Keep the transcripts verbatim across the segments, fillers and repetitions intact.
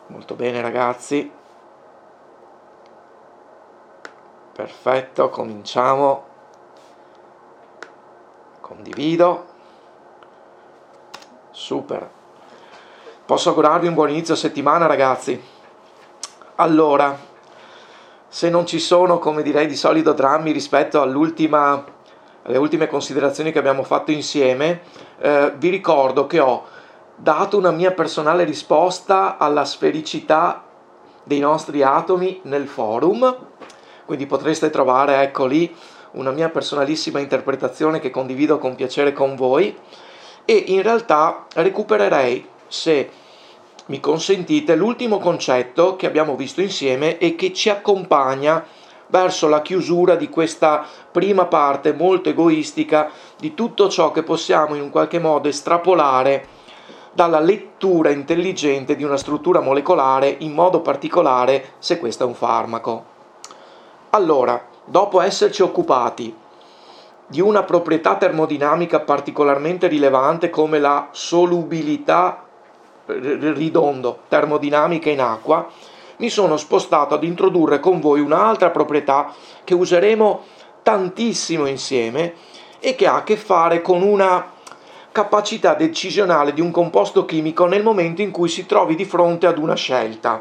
Molto bene ragazzi, perfetto, cominciamo. Condivido. Super. Posso augurarvi un buon inizio settimana ragazzi. Allora, se non ci sono, come direi di solito, drammi rispetto all'ultima, alle ultime considerazioni che abbiamo fatto insieme, eh, vi ricordo che ho dato una mia personale risposta alla sfericità dei nostri atomi nel forum, quindi potreste trovare, ecco lì, una mia personalissima interpretazione che condivido con piacere con voi, e in realtà recupererei, se mi consentite, l'ultimo concetto che abbiamo visto insieme e che ci accompagna verso la chiusura di questa prima parte molto egoistica di tutto ciò che possiamo in un qualche modo estrapolare dalla lettura intelligente di una struttura molecolare, in modo particolare se questo è un farmaco. Allora, dopo esserci occupati di una proprietà termodinamica particolarmente rilevante come la solubilità ridondo termodinamica in acqua, mi sono spostato ad introdurre con voi un'altra proprietà che useremo tantissimo insieme e che ha a che fare con una capacità decisionale di un composto chimico nel momento in cui si trovi di fronte ad una scelta: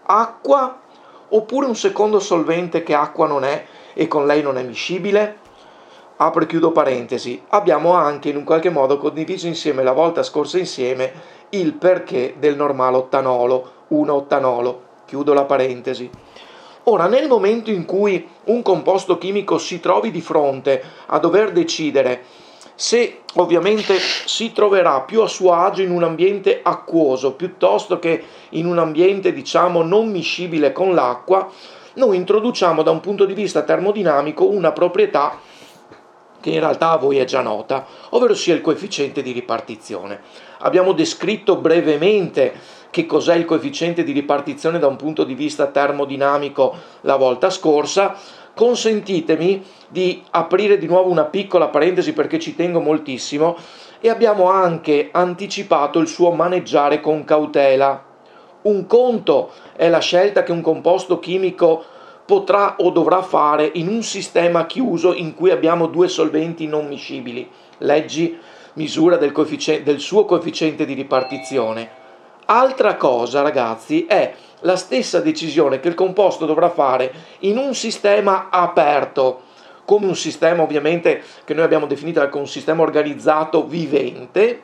acqua oppure un secondo solvente che acqua non è e con lei non è miscibile. Apro e chiudo parentesi. Abbiamo anche in un qualche modo condiviso insieme la volta scorsa insieme il perché del normale ottanolo, uno ottanolo. Chiudo la parentesi. Ora, nel momento in cui un composto chimico si trovi di fronte a dover decidere se ovviamente si troverà più a suo agio in un ambiente acquoso piuttosto che in un ambiente, diciamo, non miscibile con l'acqua, noi introduciamo da un punto di vista termodinamico una proprietà che in realtà a voi è già nota, ovvero sia il coefficiente di ripartizione. Abbiamo descritto brevemente che cos'è il coefficiente di ripartizione da un punto di vista termodinamico la volta scorsa. Consentitemi di aprire di nuovo una piccola parentesi perché ci tengo moltissimo, e abbiamo anche anticipato il suo maneggiare con cautela. Un conto è la scelta che un composto chimico potrà o dovrà fare in un sistema chiuso in cui abbiamo due solventi non miscibili, leggi misura del, coefficiente, del suo coefficiente di ripartizione. Altra cosa, ragazzi, è la stessa decisione che il composto dovrà fare in un sistema aperto, come un sistema ovviamente che noi abbiamo definito come un sistema organizzato vivente,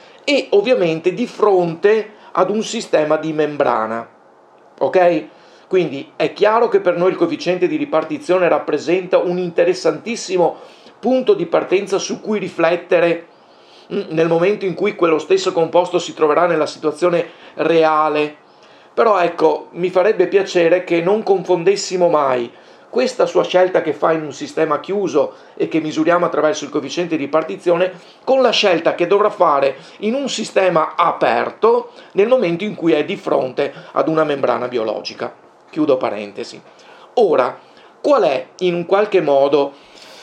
e ovviamente di fronte ad un sistema di membrana. Ok? Quindi è chiaro che per noi il coefficiente di ripartizione rappresenta un interessantissimo punto di partenza su cui riflettere nel momento in cui quello stesso composto si troverà nella situazione reale. Però ecco, mi farebbe piacere che non confondessimo mai questa sua scelta che fa in un sistema chiuso e che misuriamo attraverso il coefficiente di ripartizione con la scelta che dovrà fare in un sistema aperto nel momento in cui è di fronte ad una membrana biologica. Chiudo parentesi. Ora, qual è in un qualche modo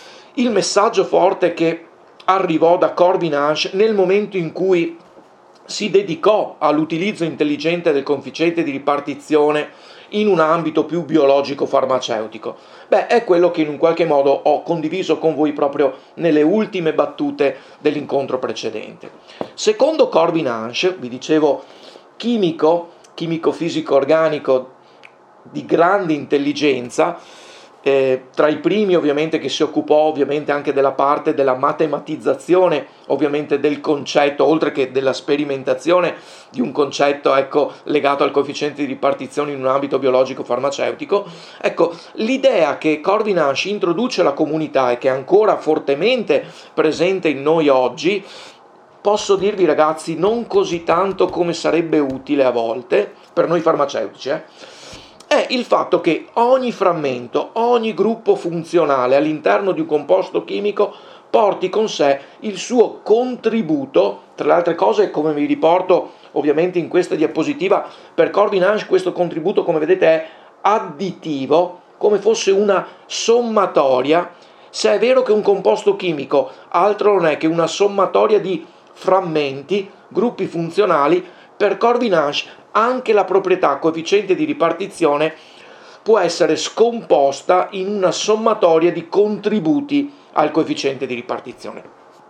il messaggio forte che arrivò da Corbin-Ash nel momento in cui si dedicò all'utilizzo intelligente del coefficiente di ripartizione in un ambito più biologico-farmaceutico? Beh, è quello che in un qualche modo ho condiviso con voi proprio nelle ultime battute dell'incontro precedente. Secondo Corbin-Ash, vi dicevo, chimico, chimico fisico organico di grande intelligenza, eh, tra i primi ovviamente che si occupò ovviamente anche della parte della matematizzazione ovviamente del concetto, oltre che della sperimentazione di un concetto, ecco, legato al coefficiente di ripartizione in un ambito biologico-farmaceutico. Ecco, l'idea che Corbin-Ash introduce alla comunità e che è ancora fortemente presente in noi oggi, posso dirvi ragazzi, non così tanto come sarebbe utile a volte per noi farmaceutici, eh? È il fatto che ogni frammento, ogni gruppo funzionale all'interno di un composto chimico porti con sé il suo contributo. Tra le altre cose, come vi riporto ovviamente in questa diapositiva, per Corbin-Ash questo contributo, come vedete, è additivo, come fosse una sommatoria. Se è vero che un composto chimico altro non è che una sommatoria di frammenti, gruppi funzionali, per Corby-Nash anche la proprietà coefficiente di ripartizione può essere scomposta in una sommatoria di contributi al coefficiente di ripartizione,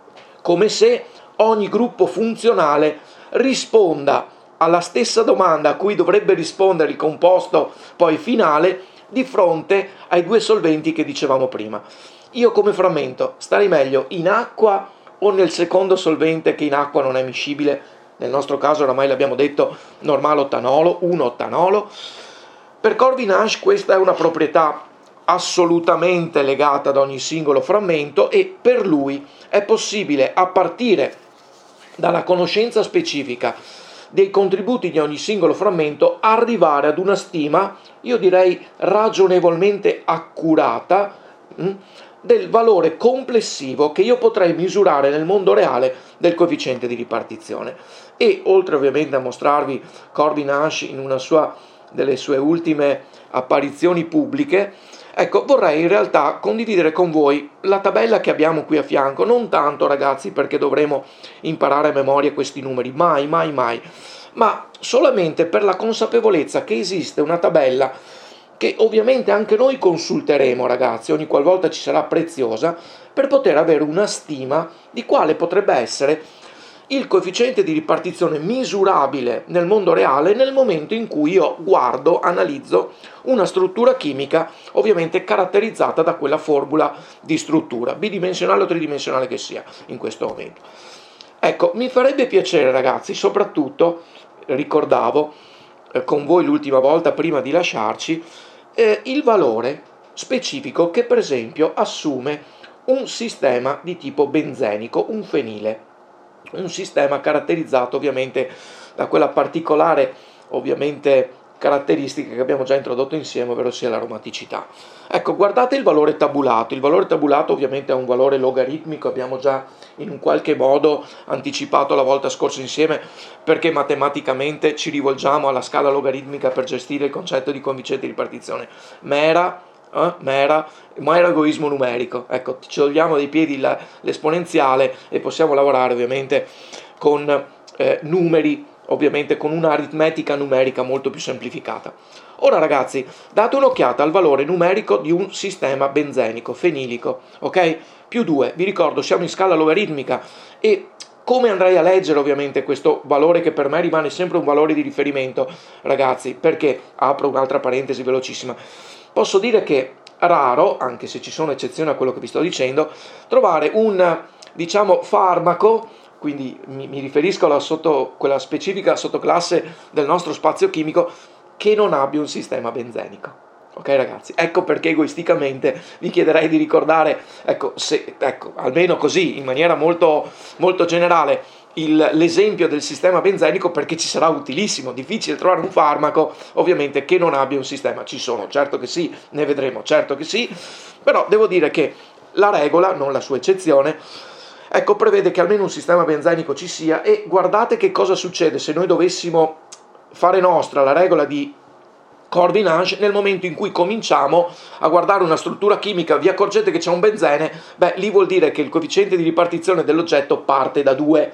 come se ogni gruppo funzionale risponda alla stessa domanda a cui dovrebbe rispondere il composto poi finale di fronte ai due solventi che dicevamo prima. Io come frammento starei meglio in acqua o nel secondo solvente che in acqua non è miscibile, nel nostro caso oramai l'abbiamo detto normale ottanolo, uno ottanolo. Per Corby-Nash questa è una proprietà assolutamente legata ad ogni singolo frammento e per lui è possibile, a partire dalla conoscenza specifica dei contributi di ogni singolo frammento, arrivare ad una stima, io direi ragionevolmente accurata, mh, del valore complessivo che io potrei misurare nel mondo reale del coefficiente di ripartizione. E oltre ovviamente a mostrarvi Corby-Nash in una sua delle sue ultime apparizioni pubbliche, ecco, vorrei in realtà condividere con voi la tabella che abbiamo qui a fianco, non tanto ragazzi perché dovremo imparare a memoria questi numeri, mai, mai, mai, ma solamente per la consapevolezza che esiste una tabella che ovviamente anche noi consulteremo ragazzi ogni qualvolta ci sarà preziosa, per poter avere una stima di quale potrebbe essere il coefficiente di ripartizione misurabile nel mondo reale nel momento in cui io guardo, analizzo una struttura chimica ovviamente caratterizzata da quella formula di struttura, bidimensionale o tridimensionale che sia in questo momento. Ecco, mi farebbe piacere ragazzi, soprattutto, ricordavo eh, con voi l'ultima volta prima di lasciarci, eh, il valore specifico che per esempio assume un sistema di tipo benzenico, un fenile. Un sistema caratterizzato ovviamente da quella particolare ovviamente caratteristica che abbiamo già introdotto insieme, ovvero sia l'aromaticità. Ecco, guardate il valore tabulato. Il valore tabulato ovviamente è un valore logaritmico, abbiamo già in un qualche modo anticipato la volta scorsa insieme, perché matematicamente ci rivolgiamo alla scala logaritmica per gestire il concetto di coefficiente di ripartizione. Mera Eh, mera, mero egoismo numerico. Ecco, ci togliamo dai piedi la, l'esponenziale e possiamo lavorare ovviamente con eh, numeri, ovviamente con un'aritmetica numerica molto più semplificata. Ora ragazzi, date un'occhiata al valore numerico di un sistema benzenico, fenilico, ok? Più due, vi ricordo, siamo in scala logaritmica e come andrei a leggere ovviamente questo valore che per me rimane sempre un valore di riferimento, ragazzi, perché, apro un'altra parentesi velocissima, posso dire che raro, anche se ci sono eccezioni a quello che vi sto dicendo, trovare un, diciamo, farmaco, quindi mi, mi riferisco alla sotto, quella specifica sottoclasse del nostro spazio chimico, che non abbia un sistema benzenico. Ok ragazzi, ecco perché egoisticamente vi chiederei di ricordare, ecco, se, ecco almeno così, in maniera molto, molto generale, il, l'esempio del sistema benzenico, perché ci sarà utilissimo. Difficile trovare un farmaco ovviamente che non abbia un sistema. Ci sono, certo che sì, ne vedremo, certo che sì, però devo dire che la regola, non la sua eccezione, ecco, prevede che almeno un sistema benzenico ci sia. E guardate che cosa succede se noi dovessimo fare nostra la regola di Corby-Nash nel momento in cui cominciamo a guardare una struttura chimica, vi accorgete che c'è un benzene, beh, lì vuol dire che il coefficiente di ripartizione dell'oggetto parte da due.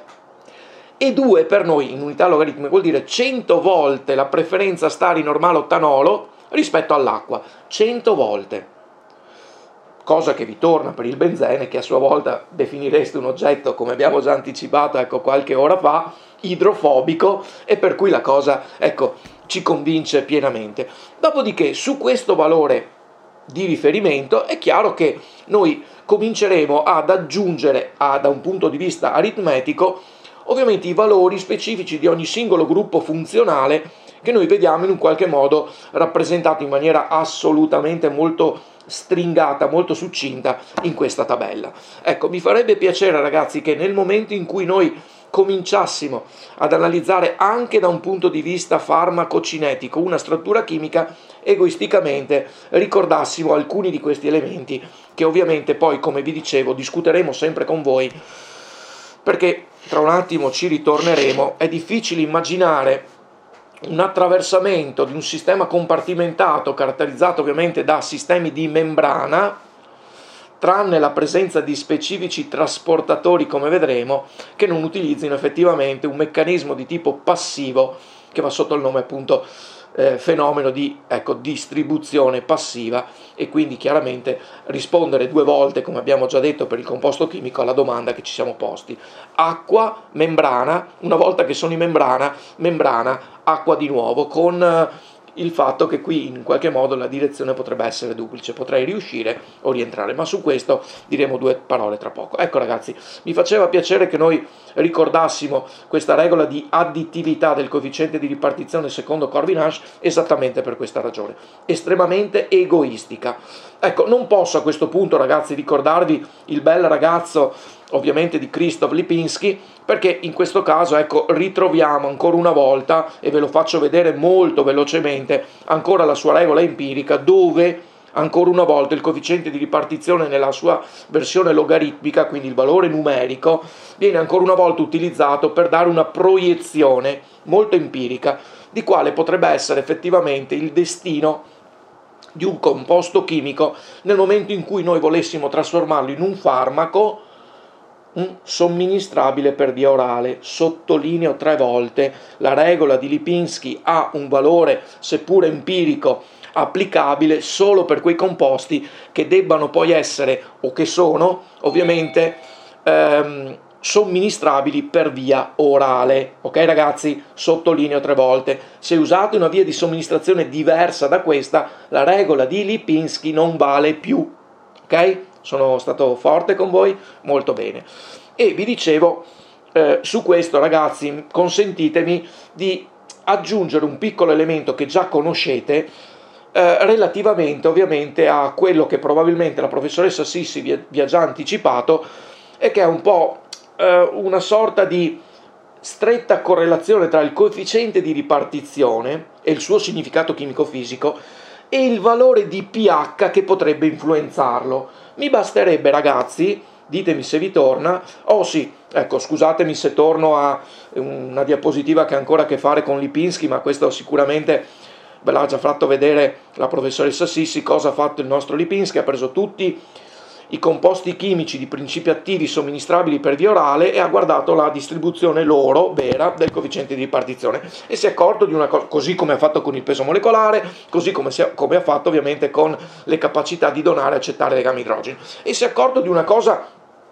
E due per noi in unità logaritmica vuol dire cento volte la preferenza stari normale ottanolo rispetto all'acqua, cento volte. Cosa che vi torna per il benzene, che a sua volta definireste un oggetto, come abbiamo già anticipato ecco qualche ora fa, idrofobico, e per cui la cosa ecco ci convince pienamente. Dopodiché su questo valore di riferimento è chiaro che noi cominceremo ad aggiungere a, da un punto di vista aritmetico ovviamente i valori specifici di ogni singolo gruppo funzionale che noi vediamo in un qualche modo rappresentato in maniera assolutamente molto stringata, molto succinta in questa tabella. Ecco, mi farebbe piacere ragazzi che nel momento in cui noi cominciassimo ad analizzare anche da un punto di vista farmacocinetico una struttura chimica, egoisticamente ricordassimo alcuni di questi elementi che ovviamente poi, come vi dicevo, discuteremo sempre con voi, perché tra un attimo ci ritorneremo. È difficile immaginare un attraversamento di un sistema compartimentato caratterizzato ovviamente da sistemi di membrana tranne la presenza di specifici trasportatori, come vedremo, che non utilizzino effettivamente un meccanismo di tipo passivo che va sotto il nome appunto eh, fenomeno di ecco, distribuzione passiva, e quindi chiaramente rispondere due volte, come abbiamo già detto per il composto chimico, alla domanda che ci siamo posti: acqua, membrana, una volta che sono in membrana, membrana, acqua di nuovo, con eh, il fatto che qui in qualche modo la direzione potrebbe essere duplice, potrei riuscire o rientrare, ma su questo diremo due parole tra poco. Ecco ragazzi, mi faceva piacere che noi ricordassimo questa regola di additività del coefficiente di ripartizione secondo Corvin-Hash esattamente per questa ragione, estremamente egoistica. Ecco, non posso a questo punto ragazzi ricordarvi il bel ragazzo ovviamente di Krzysztof Lipinski, perché in questo caso ecco ritroviamo ancora una volta, e ve lo faccio vedere molto velocemente, ancora la sua regola empirica, dove ancora una volta il coefficiente di ripartizione nella sua versione logaritmica, quindi il valore numerico, viene ancora una volta utilizzato per dare una proiezione molto empirica di quale potrebbe essere effettivamente il destino di un composto chimico nel momento in cui noi volessimo trasformarlo in un farmaco somministrabile per via orale. Sottolineo tre volte, la regola di Lipinski ha un valore seppur empirico applicabile solo per quei composti che debbano poi essere o che sono ovviamente ehm, somministrabili per via orale. Ok ragazzi, sottolineo tre volte, se usate una via di somministrazione diversa da questa, la regola di Lipinski non vale più. Ok? Sono stato forte con voi? Molto bene. E vi dicevo, eh, su questo ragazzi, consentitemi di aggiungere un piccolo elemento che già conoscete, eh, relativamente ovviamente a quello che probabilmente la professoressa Sissi vi, vi ha già anticipato, e che è un po' eh, una sorta di stretta correlazione tra il coefficiente di ripartizione e il suo significato chimico-fisico e il valore di pH che potrebbe influenzarlo. Mi basterebbe ragazzi, ditemi se vi torna, oh sì, ecco scusatemi se torno a una diapositiva che ha ancora a che fare con Lipinski, ma questo sicuramente ve l'ha già fatto vedere la professoressa Sissi. Cosa ha fatto il nostro Lipinski? Ha preso tutti i composti chimici di principi attivi somministrabili per via orale e ha guardato la distribuzione loro vera del coefficiente di ripartizione e si è accorto di una cosa, così come ha fatto con il peso molecolare, così come, si è, come ha fatto ovviamente con le capacità di donare e accettare legami idrogeni, e si è accorto di una cosa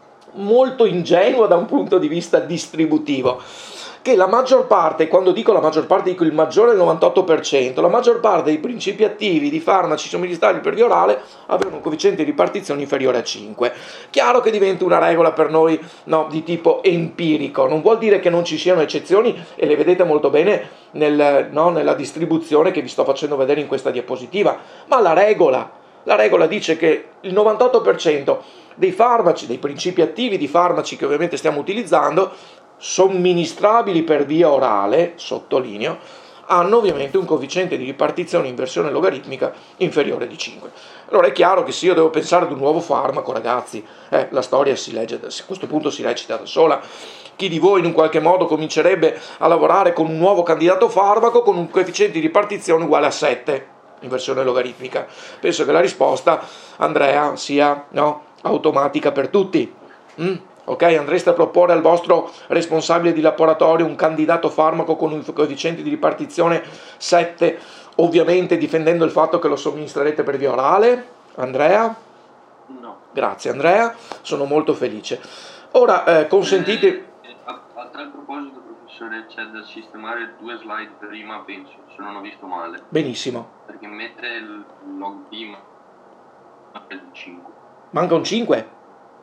molto ingenua da un punto di vista distributivo, che la maggior parte, quando dico la maggior parte dico il maggiore del novantotto per cento, la maggior parte dei principi attivi di farmaci somministrabili per via orale avevano un coefficiente di ripartizione inferiore a cinque. Chiaro che diventa una regola per noi no, di tipo empirico, non vuol dire che non ci siano eccezioni, e le vedete molto bene nel, no, nella distribuzione che vi sto facendo vedere in questa diapositiva, ma la regola, la regola dice che il novantotto per cento dei farmaci, dei principi attivi di farmaci che ovviamente stiamo utilizzando, somministrabili per via orale, sottolineo, hanno ovviamente un coefficiente di ripartizione in versione logaritmica inferiore di cinque. Allora è chiaro che se io devo pensare ad un nuovo farmaco, ragazzi, eh, la storia si legge, a questo punto si recita da sola. Chi di voi in un qualche modo comincerebbe a lavorare con un nuovo candidato farmaco con un coefficiente di ripartizione uguale a sette in versione logaritmica? Penso che la risposta, Andrea, sia no, automatica per tutti. Mm? Ok, andreste a proporre al vostro responsabile di laboratorio un candidato farmaco con un coefficiente di ripartizione sette, ovviamente difendendo il fatto che lo somministrerete per via orale? Andrea? No. Grazie Andrea, sono molto felice. Ora eh, consentite... Eh, a, a tal proposito professore, c'è da sistemare due slide prima, penso, se non ho visto male. Benissimo. Perché mettere il log D manca il cinque. Manca un cinque?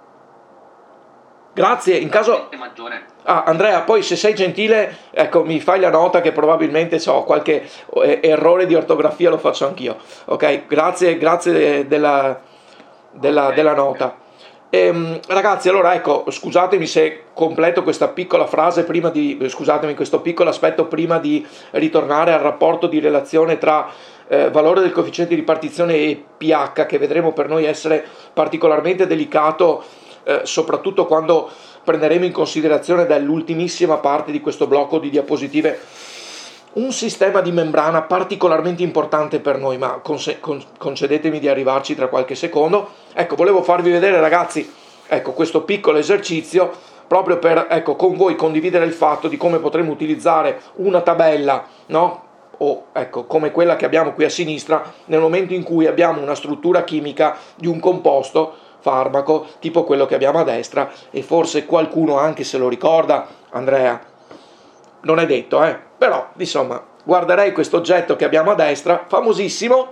Grazie, in caso... Ah, Andrea, poi se sei gentile, ecco, mi fai la nota che probabilmente ho qualche errore di ortografia, lo faccio anch'io. Ok, grazie, grazie della, della, okay. della nota. Ehm, ragazzi, allora ecco, scusatemi se completo questa piccola frase prima di... Scusatemi, questo piccolo aspetto prima di ritornare al rapporto di relazione tra eh, valore del coefficiente di ripartizione e pH, che vedremo per noi essere particolarmente delicato, Eh, soprattutto quando prenderemo in considerazione dall'ultimissima parte di questo blocco di diapositive un sistema di membrana particolarmente importante per noi, ma conse- con- concedetemi di arrivarci tra qualche secondo. Ecco, volevo farvi vedere, ragazzi, ecco, questo piccolo esercizio proprio per, ecco, con voi condividere il fatto di come potremmo utilizzare una tabella, no? O ecco, come quella che abbiamo qui a sinistra, nel momento in cui abbiamo una struttura chimica di un composto farmaco tipo quello che abbiamo a destra, e forse qualcuno anche se lo ricorda, Andrea, non è detto, eh? Però insomma guarderei questo oggetto che abbiamo a destra, famosissimo,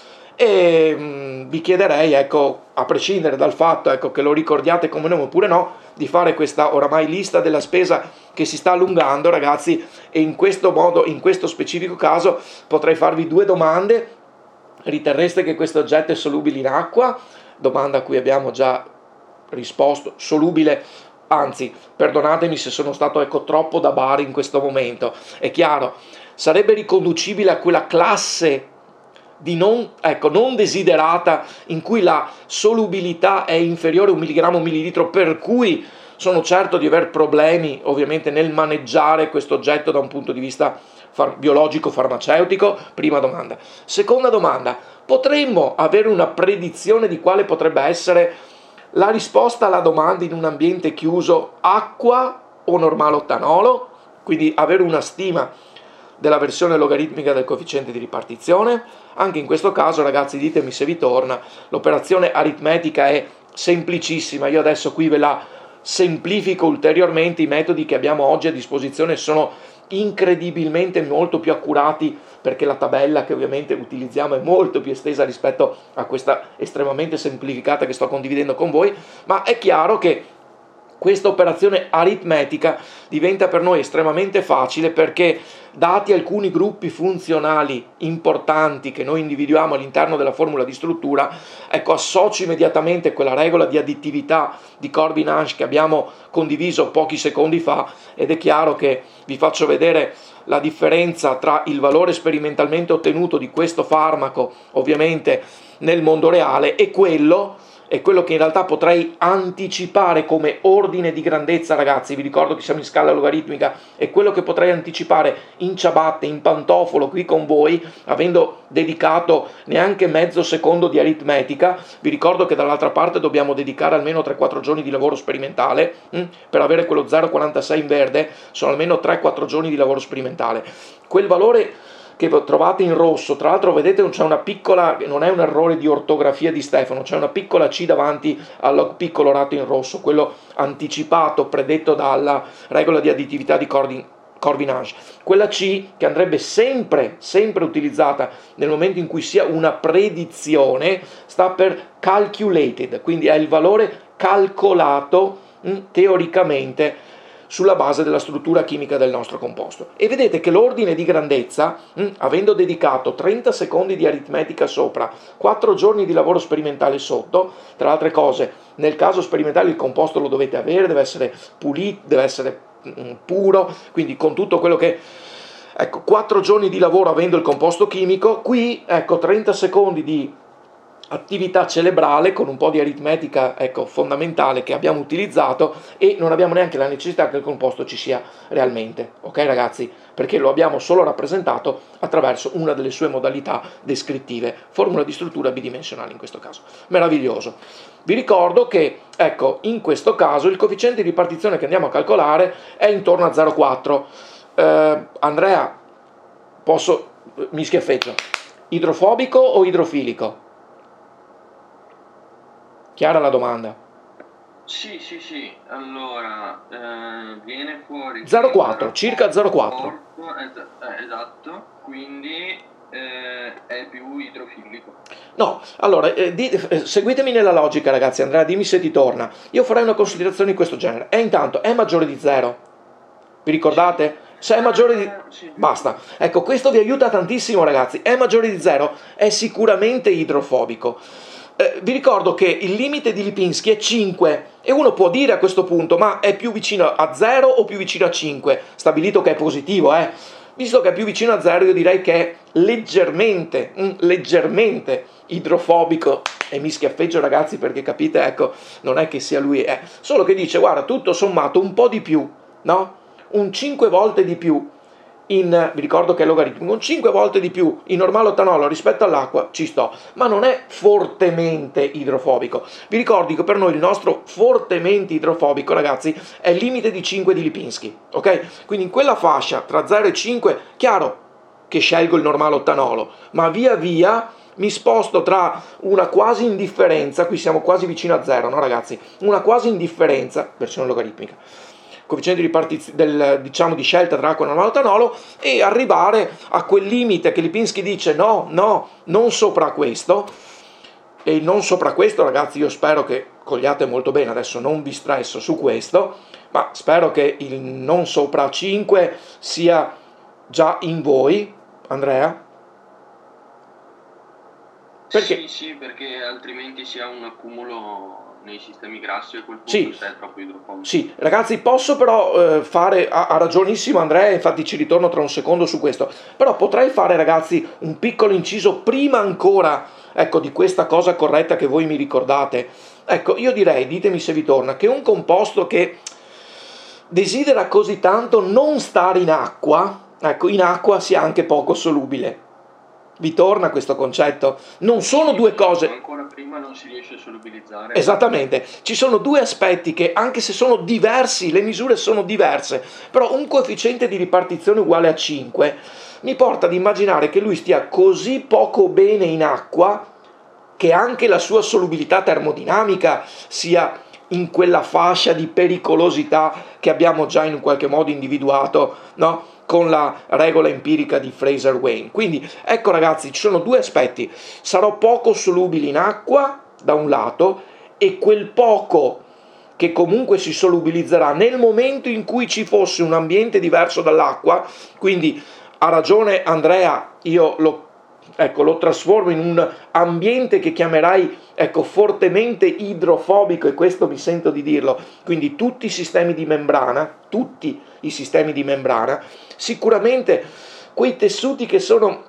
e mh, vi chiederei, ecco, a prescindere dal fatto, ecco, che lo ricordiate come nome oppure no, di fare questa oramai lista della spesa che si sta allungando, ragazzi, e in questo modo, in questo specifico caso, potrei farvi due domande. Riterreste che questo oggetto è solubile in acqua? Domanda a cui abbiamo già risposto, solubile, anzi, perdonatemi se sono stato, ecco, troppo da bar in questo momento. È chiaro, sarebbe riconducibile a quella classe di non, ecco, non desiderata in cui la solubilità è inferiore a un milligrammo millilitro, per cui sono certo di aver problemi ovviamente nel maneggiare questo oggetto da un punto di vista far- biologico farmaceutico. Prima domanda. Seconda domanda, potremmo avere una predizione di quale potrebbe essere la risposta alla domanda in un ambiente chiuso: acqua o normale ottanolo? Quindi avere una stima della versione logaritmica del coefficiente di ripartizione. Anche in questo caso, ragazzi, ditemi se vi torna, l'operazione aritmetica è semplicissima. Io adesso qui ve la semplifico ulteriormente. I metodi che abbiamo oggi a disposizione sono incredibilmente molto più accurati, perché la tabella che ovviamente utilizziamo è molto più estesa rispetto a questa estremamente semplificata che sto condividendo con voi, ma è chiaro che questa operazione aritmetica diventa per noi estremamente facile, perché dati alcuni gruppi funzionali importanti che noi individuiamo all'interno della formula di struttura, ecco, associo immediatamente quella regola di additività di Corbin-Hash che abbiamo condiviso pochi secondi fa, ed è chiaro che vi faccio vedere la differenza tra il valore sperimentalmente ottenuto di questo farmaco, ovviamente nel mondo reale, e quello è quello che in realtà potrei anticipare come ordine di grandezza, ragazzi. Vi ricordo che siamo in scala logaritmica, è quello che potrei anticipare in ciabatte, in pantofolo qui con voi, avendo dedicato neanche mezzo secondo di aritmetica. Vi ricordo che dall'altra parte dobbiamo dedicare almeno tre quattro giorni di lavoro sperimentale, hm? Per avere quello zero virgola quarantasei in verde sono almeno tre quattro giorni di lavoro sperimentale. Quel valore che trovate in rosso, tra l'altro vedete c'è una piccola, non è un errore di ortografia di Stefano, c'è una piccola C davanti al piccolo rato in rosso, quello anticipato, predetto dalla regola di additività di Corbin-Hash. Quella C che andrebbe sempre, sempre utilizzata nel momento in cui sia una predizione, sta per calculated, quindi è il valore calcolato mh, teoricamente sulla base della struttura chimica del nostro composto. E vedete che l'ordine di grandezza, mh, avendo dedicato trenta secondi di aritmetica sopra, quattro giorni di lavoro sperimentale sotto, tra le altre cose, nel caso sperimentale il composto lo dovete avere, deve essere pulito, deve essere mh, puro, quindi con tutto quello che... Ecco, quattro giorni di lavoro avendo il composto chimico, qui, ecco, trenta secondi di attività cerebrale con un po' di aritmetica, ecco, fondamentale che abbiamo utilizzato, e non abbiamo neanche la necessità che il composto ci sia realmente, ok ragazzi? Perché lo abbiamo solo rappresentato attraverso una delle sue modalità descrittive, formula di struttura bidimensionale in questo caso. Meraviglioso. Vi ricordo che, ecco, in questo caso il coefficiente di ripartizione che andiamo a calcolare è intorno a zero virgola quattro. Eh, Andrea, posso, mi schiaffeggio, idrofobico o idrofilico? Chiara la domanda? Sì, sì, sì, allora eh, viene fuori zero virgola quattro, circa zero virgola quattro. Eh, esatto, quindi eh, è più idrofilico. No, allora, eh, di, eh, seguitemi nella logica, ragazzi. Andrea, dimmi se ti torna. Io farei una considerazione di questo genere. E intanto, è maggiore di zero? Vi ricordate? Se è maggiore di... Sì. Basta. Ecco, questo vi aiuta tantissimo, ragazzi. È maggiore di zero? È sicuramente idrofobico. Eh, vi ricordo che il limite di Lipinski è cinque, e uno può dire a questo punto: ma è più vicino a zero o più vicino a cinque? Stabilito che è positivo, eh? Visto che è più vicino a zero, io direi che è leggermente, mm, leggermente idrofobico. E mi schiaffeggio, ragazzi, perché capite, ecco, non è che sia lui, è solo che dice: guarda, tutto sommato un po' di più, no? Un cinque volte di più in, vi ricordo che è logaritmico, con cinque volte di più in normale ottanolo rispetto all'acqua ci sto, ma non è fortemente idrofobico. Vi ricordo che per noi il nostro fortemente idrofobico, ragazzi, è il limite di cinque di Lipinski, ok? Quindi in quella fascia tra zero e cinque, chiaro che scelgo il normale ottanolo, ma via via mi sposto tra una quasi indifferenza, qui siamo quasi vicino a zero, no ragazzi? Una quasi indifferenza, versione logaritmica, coefficiente di, partiz- del, diciamo, di scelta tra acqua e normale ottanolo, e arrivare a quel limite che Lipinski dice no, no, non sopra questo. E il non sopra questo, ragazzi, io spero che cogliate molto bene, adesso non vi stresso su questo, ma spero che il non sopra cinque sia già in voi, Andrea? Perché? Sì, sì, perché altrimenti si ha un accumulo nei sistemi grassi e a quel punto sì, sei troppo idrofobico. Sì, ragazzi, posso però eh, fare, ha, ha ragionissimo Andrea, infatti ci ritorno tra un secondo su questo, però potrei fare, ragazzi, un piccolo inciso prima ancora, ecco, di questa cosa corretta che voi mi ricordate. Ecco, io direi, ditemi se vi torna, che un composto che desidera così tanto non stare in acqua, ecco, in acqua sia anche poco solubile. Vi torna questo concetto? Non sono sì, due cose... Ancora prima non si riesce a solubilizzare. Esattamente, ci sono due aspetti che, anche se sono diversi, le misure sono diverse, però un coefficiente di ripartizione uguale a cinque mi porta ad immaginare che lui stia così poco bene in acqua che anche la sua solubilità termodinamica sia in quella fascia di pericolosità che abbiamo già in qualche modo individuato, no? Con la regola empirica di Fraser-Wayne. Quindi ecco ragazzi, ci sono due aspetti: sarò poco solubile in acqua da un lato, e quel poco che comunque si solubilizzerà nel momento in cui ci fosse un ambiente diverso dall'acqua. Quindi ha ragione Andrea, io lo Ecco, lo trasformo in un ambiente che chiamerai, ecco, fortemente idrofobico, e questo mi sento di dirlo. Quindi tutti i sistemi di membrana, tutti i sistemi di membrana, sicuramente quei tessuti che sono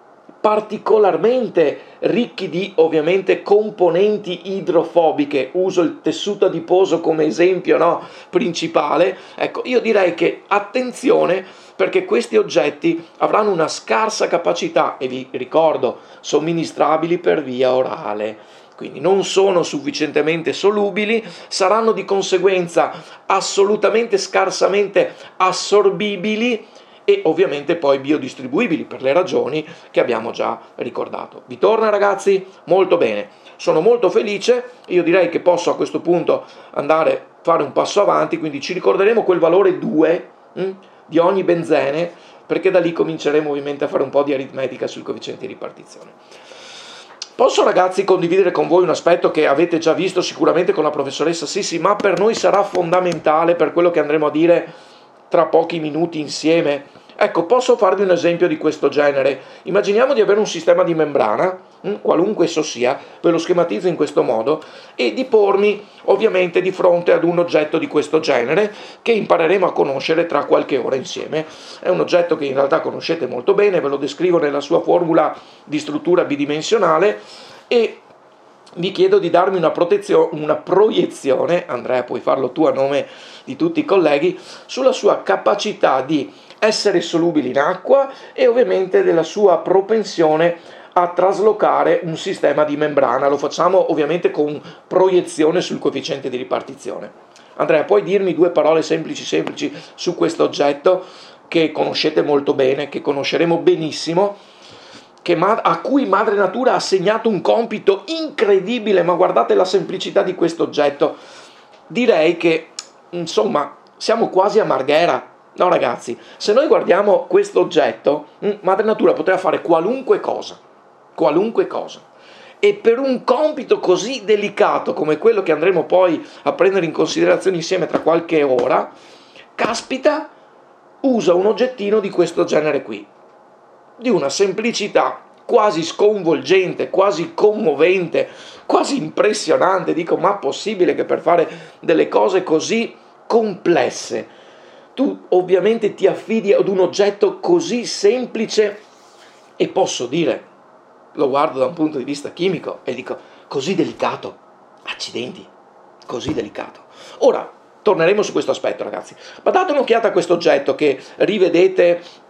particolarmente ricchi di, ovviamente, componenti idrofobiche, uso il tessuto adiposo come esempio, no, principale. Ecco, io direi che attenzione, perché questi oggetti avranno una scarsa capacità, e vi ricordo, somministrabili per via orale, quindi non sono sufficientemente solubili, saranno di conseguenza assolutamente scarsamente assorbibili e ovviamente poi biodistribuibili per le ragioni che abbiamo già ricordato. Vi torna, ragazzi? Molto bene, sono molto felice. Io direi che posso a questo punto andare a fare un passo avanti, quindi ci ricorderemo quel valore due hm, di ogni benzene, perché da lì cominceremo ovviamente a fare un po' di aritmetica sul coefficiente di ripartizione. Posso, ragazzi, condividere con voi un aspetto che avete già visto sicuramente con la professoressa Sissi, ma per noi sarà fondamentale per quello che andremo a dire tra pochi minuti insieme? Ecco, posso farvi un esempio di questo genere. Immaginiamo di avere un sistema di membrana, qualunque esso sia, ve lo schematizzo in questo modo, e di pormi ovviamente di fronte ad un oggetto di questo genere che impareremo a conoscere tra qualche ora insieme. È un oggetto che in realtà conoscete molto bene, ve lo descrivo nella sua formula di struttura bidimensionale, e vi chiedo di darmi una, una proiezione, Andrea puoi farlo tu a nome di tutti i colleghi, sulla sua capacità di essere solubile in acqua e ovviamente della sua propensione a traslocare un sistema di membrana. Lo facciamo ovviamente con proiezione sul coefficiente di ripartizione. Andrea, puoi dirmi due parole semplici semplici su questo oggetto che conoscete molto bene, che conosceremo benissimo, che ma- a cui Madre Natura ha assegnato un compito incredibile, ma guardate la semplicità di questo oggetto. Direi che, insomma, siamo quasi a Marghera. No ragazzi, se noi guardiamo questo oggetto, Madre Natura poteva fare qualunque cosa, qualunque cosa. E per un compito così delicato come quello che andremo poi a prendere in considerazione insieme tra qualche ora, caspita, usa un oggettino di questo genere qui, di una semplicità quasi sconvolgente, quasi commovente, quasi impressionante. Dico, ma possibile che per fare delle cose così complesse tu ovviamente ti affidi ad un oggetto così semplice? E posso dire, lo guardo da un punto di vista chimico e dico, così delicato, accidenti, così delicato. Ora torneremo su questo aspetto, ragazzi, ma date un'occhiata a questo oggetto che rivedete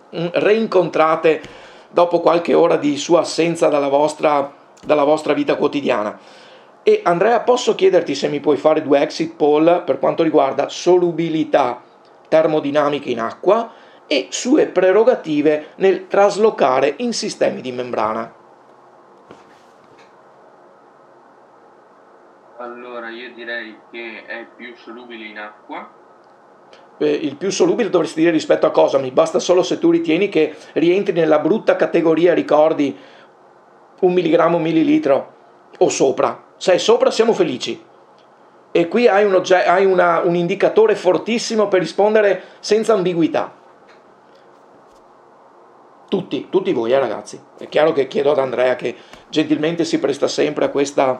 mh, reincontrate dopo qualche ora di sua assenza dalla vostra, dalla vostra vita quotidiana. E Andrea, posso chiederti se mi puoi fare due exit poll per quanto riguarda solubilità termodinamica in acqua e sue prerogative nel traslocare in sistemi di membrana? Allora, io direi che è più solubile in acqua. Eh, il più solubile dovresti dire rispetto a cosa? Mi basta solo se tu ritieni che rientri nella brutta categoria, ricordi, un milligrammo millilitro o sopra. Se è sopra siamo felici. E qui hai, un, ogge- hai una, un indicatore fortissimo per rispondere senza ambiguità. Tutti, tutti voi eh, ragazzi. È chiaro che chiedo ad Andrea, che gentilmente si presta sempre a questa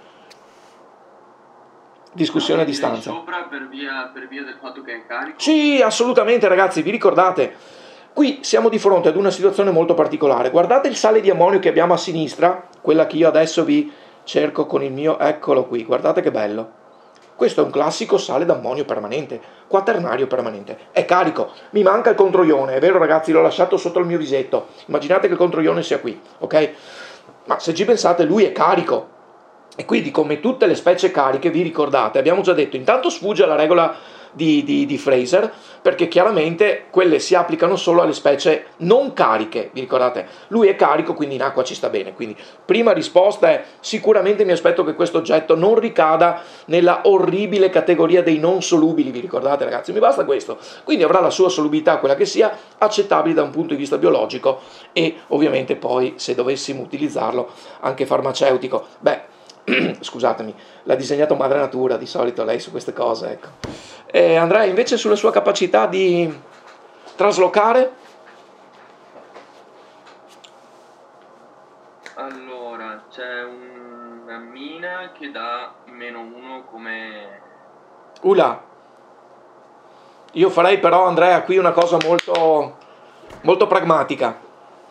discussione No, a distanza. Sopra per via, per via del fatto che è carico. Sì, assolutamente ragazzi, vi ricordate? Qui siamo di fronte ad una situazione molto particolare. Guardate il sale di ammonio che abbiamo a sinistra, quella che io adesso vi cerco con il mio, eccolo qui, guardate che bello. Questo è un classico sale d'ammonio permanente, quaternario permanente. È carico, mi manca il controione, è vero ragazzi, l'ho lasciato sotto il mio visetto. Immaginate che il controione sia qui, ok? Ma se ci pensate, lui è carico. E quindi, come tutte le specie cariche, vi ricordate, abbiamo già detto, intanto sfugge alla regola di, di, di Fraser, perché chiaramente quelle si applicano solo alle specie non cariche, vi ricordate? Lui è carico, quindi in acqua ci sta bene. Quindi, prima risposta è, sicuramente mi aspetto che questo oggetto non ricada nella orribile categoria dei non solubili, vi ricordate ragazzi? Mi basta questo. Quindi avrà la sua solubilità, quella che sia, accettabile da un punto di vista biologico e ovviamente poi, se dovessimo utilizzarlo, anche farmaceutico. Beh, scusatemi, l'ha disegnato Madre Natura di solito lei su queste cose, ecco. E Andrea, invece sulla sua capacità di traslocare? Allora, c'è una mina che dà meno uno come... Ula, io farei però Andrea qui una cosa molto, molto pragmatica.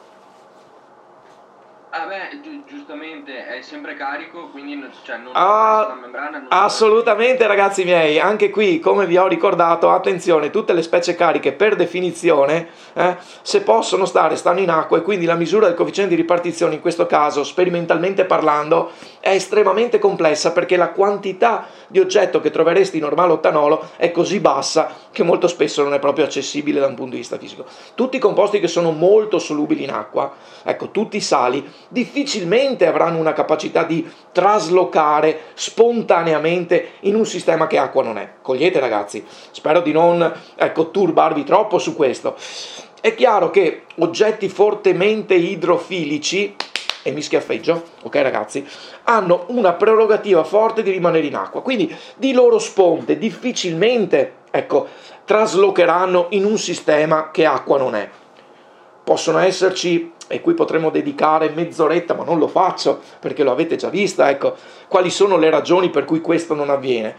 Ah beh, gi- giustamente è sempre carico, quindi non- cioè, non Ah, la membrana non assolutamente ragazzi miei, anche qui come vi ho ricordato, attenzione, tutte le specie cariche per definizione, eh, se possono stare, stanno in acqua, e quindi la misura del coefficiente di ripartizione in questo caso, sperimentalmente parlando, è estremamente complessa, perché la quantità di oggetto che troveresti in normale ottanolo è così bassa che molto spesso non è proprio accessibile da un punto di vista fisico. Tutti i composti che sono molto solubili in acqua, ecco, tutti i sali, difficilmente avranno una capacità di traslocare spontaneamente in un sistema che acqua non è. Cogliete ragazzi? Spero di non, ecco, turbarvi troppo su questo. È chiaro che oggetti fortemente idrofilici, e mi schiaffeggio, ok ragazzi, hanno una prerogativa forte di rimanere in acqua, quindi di loro sponte difficilmente, ecco, traslocheranno in un sistema che acqua non è. Possono esserci, e qui potremmo dedicare mezz'oretta, ma non lo faccio perché lo avete già visto, ecco, quali sono le ragioni per cui questo non avviene.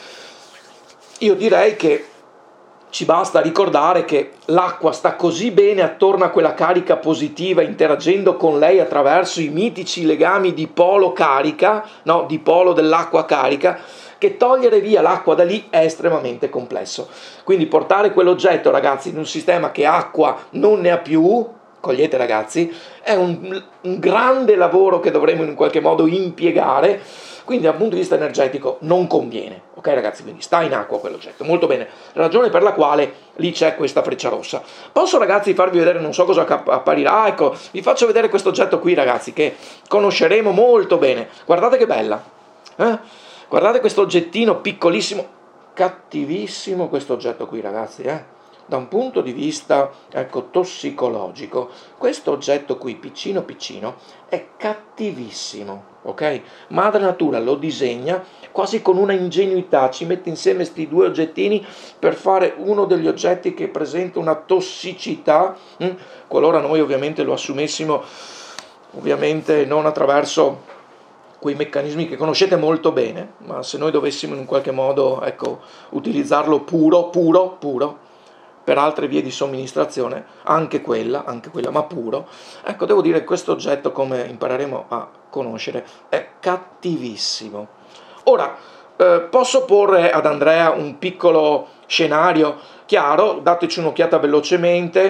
Io direi che ci basta ricordare che l'acqua sta così bene attorno a quella carica positiva, interagendo con lei attraverso i mitici legami di polo carica, no, di polo dell'acqua carica, che togliere via l'acqua da lì è estremamente complesso. Quindi portare quell'oggetto, ragazzi, in un sistema che acqua non ne ha più, cogliete ragazzi, è un, un grande lavoro che dovremo in qualche modo impiegare. Quindi dal punto di vista energetico non conviene, ok ragazzi? Quindi sta in acqua quell'oggetto, molto bene, ragione per la quale lì c'è questa freccia rossa. Posso ragazzi farvi vedere, non so cosa apparirà, ecco, vi faccio vedere questo oggetto qui ragazzi, che conosceremo molto bene. Guardate che bella, eh? Guardate questo oggettino piccolissimo, cattivissimo questo oggetto qui ragazzi, eh? Da un punto di vista, ecco, tossicologico, questo oggetto qui, piccino piccino, è cattivissimo, ok? Madre Natura lo disegna quasi con una ingenuità, ci mette insieme questi due oggettini per fare uno degli oggetti che presenta una tossicità, hm? Qualora noi ovviamente lo assumessimo, ovviamente non attraverso quei meccanismi che conoscete molto bene, ma se noi dovessimo in qualche modo, ecco, utilizzarlo puro, puro, puro, per altre vie di somministrazione, anche quella, anche quella, ma puro. Ecco, devo dire che questo oggetto, come impareremo a conoscere, è cattivissimo. Ora, eh, posso porre ad Andrea un piccolo scenario chiaro, dateci un'occhiata velocemente,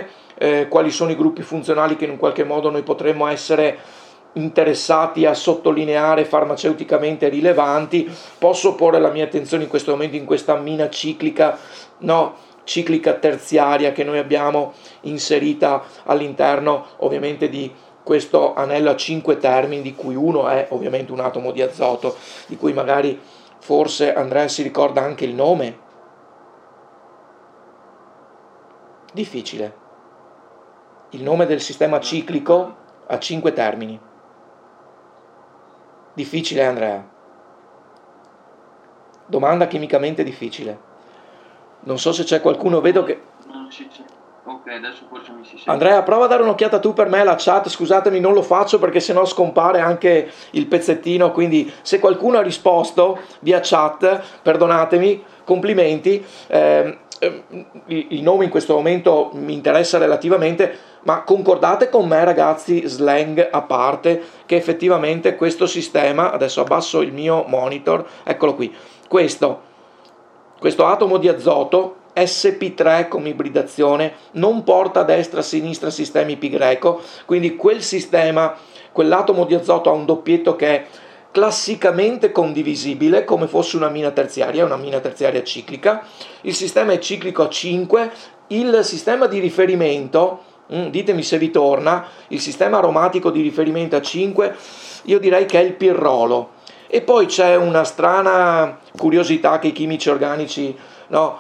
eh, quali sono i gruppi funzionali che in un qualche modo noi potremmo essere interessati a sottolineare farmaceuticamente rilevanti, posso porre la mia attenzione in questo momento in questa ammina ciclica, no, ciclica terziaria che noi abbiamo inserita all'interno ovviamente di questo anello a cinque termini, di cui uno è ovviamente un atomo di azoto, di cui magari forse Andrea si ricorda anche il nome. Difficile. Il nome del sistema ciclico a cinque termini. Difficile, Andrea. Domanda chimicamente difficile. Non so se c'è qualcuno, vedo che... Non si sente. Ok, adesso forse mi si sente. Andrea, prova a dare un'occhiata tu per me alla chat, scusatemi, non lo faccio perché sennò scompare anche il pezzettino, quindi se qualcuno ha risposto via chat, perdonatemi, complimenti. Eh, il nome in questo momento mi interessa relativamente, ma concordate con me, ragazzi, slang a parte, che effettivamente questo sistema, adesso abbasso il mio monitor, eccolo qui, questo, questo atomo di azoto S P tre come ibridazione non porta a destra a sinistra sistemi pi greco, quindi quel sistema, quell'atomo di azoto ha un doppietto che è classicamente condivisibile come fosse una mina terziaria, una mina terziaria ciclica. Il sistema è ciclico a cinque, il sistema di riferimento, mm, ditemi se vi torna, il sistema aromatico di riferimento a cinque, io direi che è il pirrolo. E poi c'è una strana curiosità che i chimici organici, no,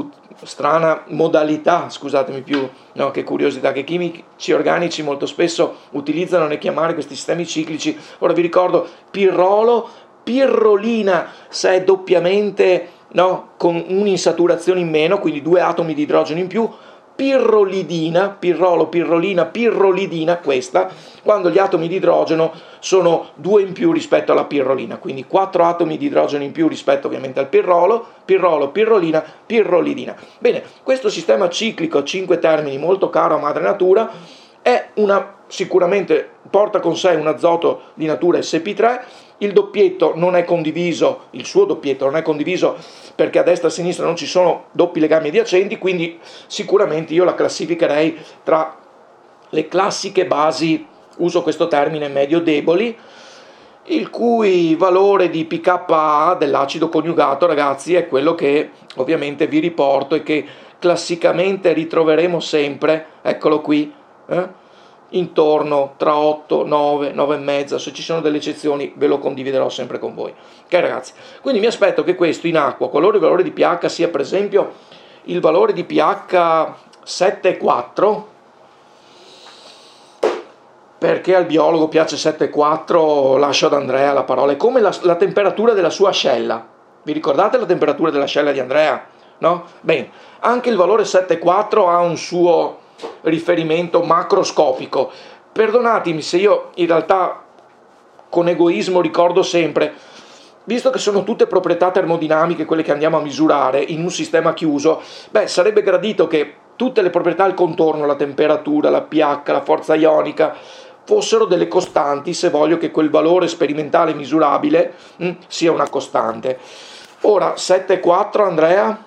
strana modalità, scusatemi più, no, che curiosità, che i chimici organici molto spesso utilizzano nel chiamare questi sistemi ciclici. Ora vi ricordo pirrolo, pirrolina se è doppiamente, no, con un'insaturazione in meno, quindi due atomi di idrogeno in più, pirrolidina, pirrolo, pirrolina, pirrolidina, questa, quando gli atomi di idrogeno sono due in più rispetto alla pirrolina, quindi quattro atomi di idrogeno in più rispetto ovviamente al pirrolo, pirrolo, pirrolina, pirrolidina. Bene, questo sistema ciclico a cinque termini molto caro a madre natura è una, sicuramente porta con sé un azoto di natura S P tre, il doppietto non è condiviso, il suo doppietto non è condiviso perché a destra e a sinistra non ci sono doppi legami adiacenti, quindi sicuramente io la classificherei tra le classiche basi, uso questo termine, medio deboli, il cui valore di pKa dell'acido coniugato, ragazzi, è quello che ovviamente vi riporto e che classicamente ritroveremo sempre, eccolo qui, eh? intorno tra otto, nove, nove e mezza, se ci sono delle eccezioni ve lo condividerò sempre con voi. Ok ragazzi, quindi mi aspetto che questo in acqua, qualora il valore di pH sia per esempio il valore di pH sette virgola quattro, perché al biologo piace sette virgola quattro, lascio ad Andrea la parola, è come la, la temperatura della sua ascella, vi ricordate la temperatura dell'ascella di Andrea? No? Bene, anche il valore sette virgola quattro ha un suo riferimento macroscopico. Perdonatemi se io in realtà con egoismo ricordo sempre, visto che sono tutte proprietà termodinamiche quelle che andiamo a misurare in un sistema chiuso, beh, sarebbe gradito che tutte le proprietà al contorno, la temperatura, la pH, la forza ionica, fossero delle costanti se voglio che quel valore sperimentale misurabile mh, sia una costante. Ora, sette virgola quattro, Andrea?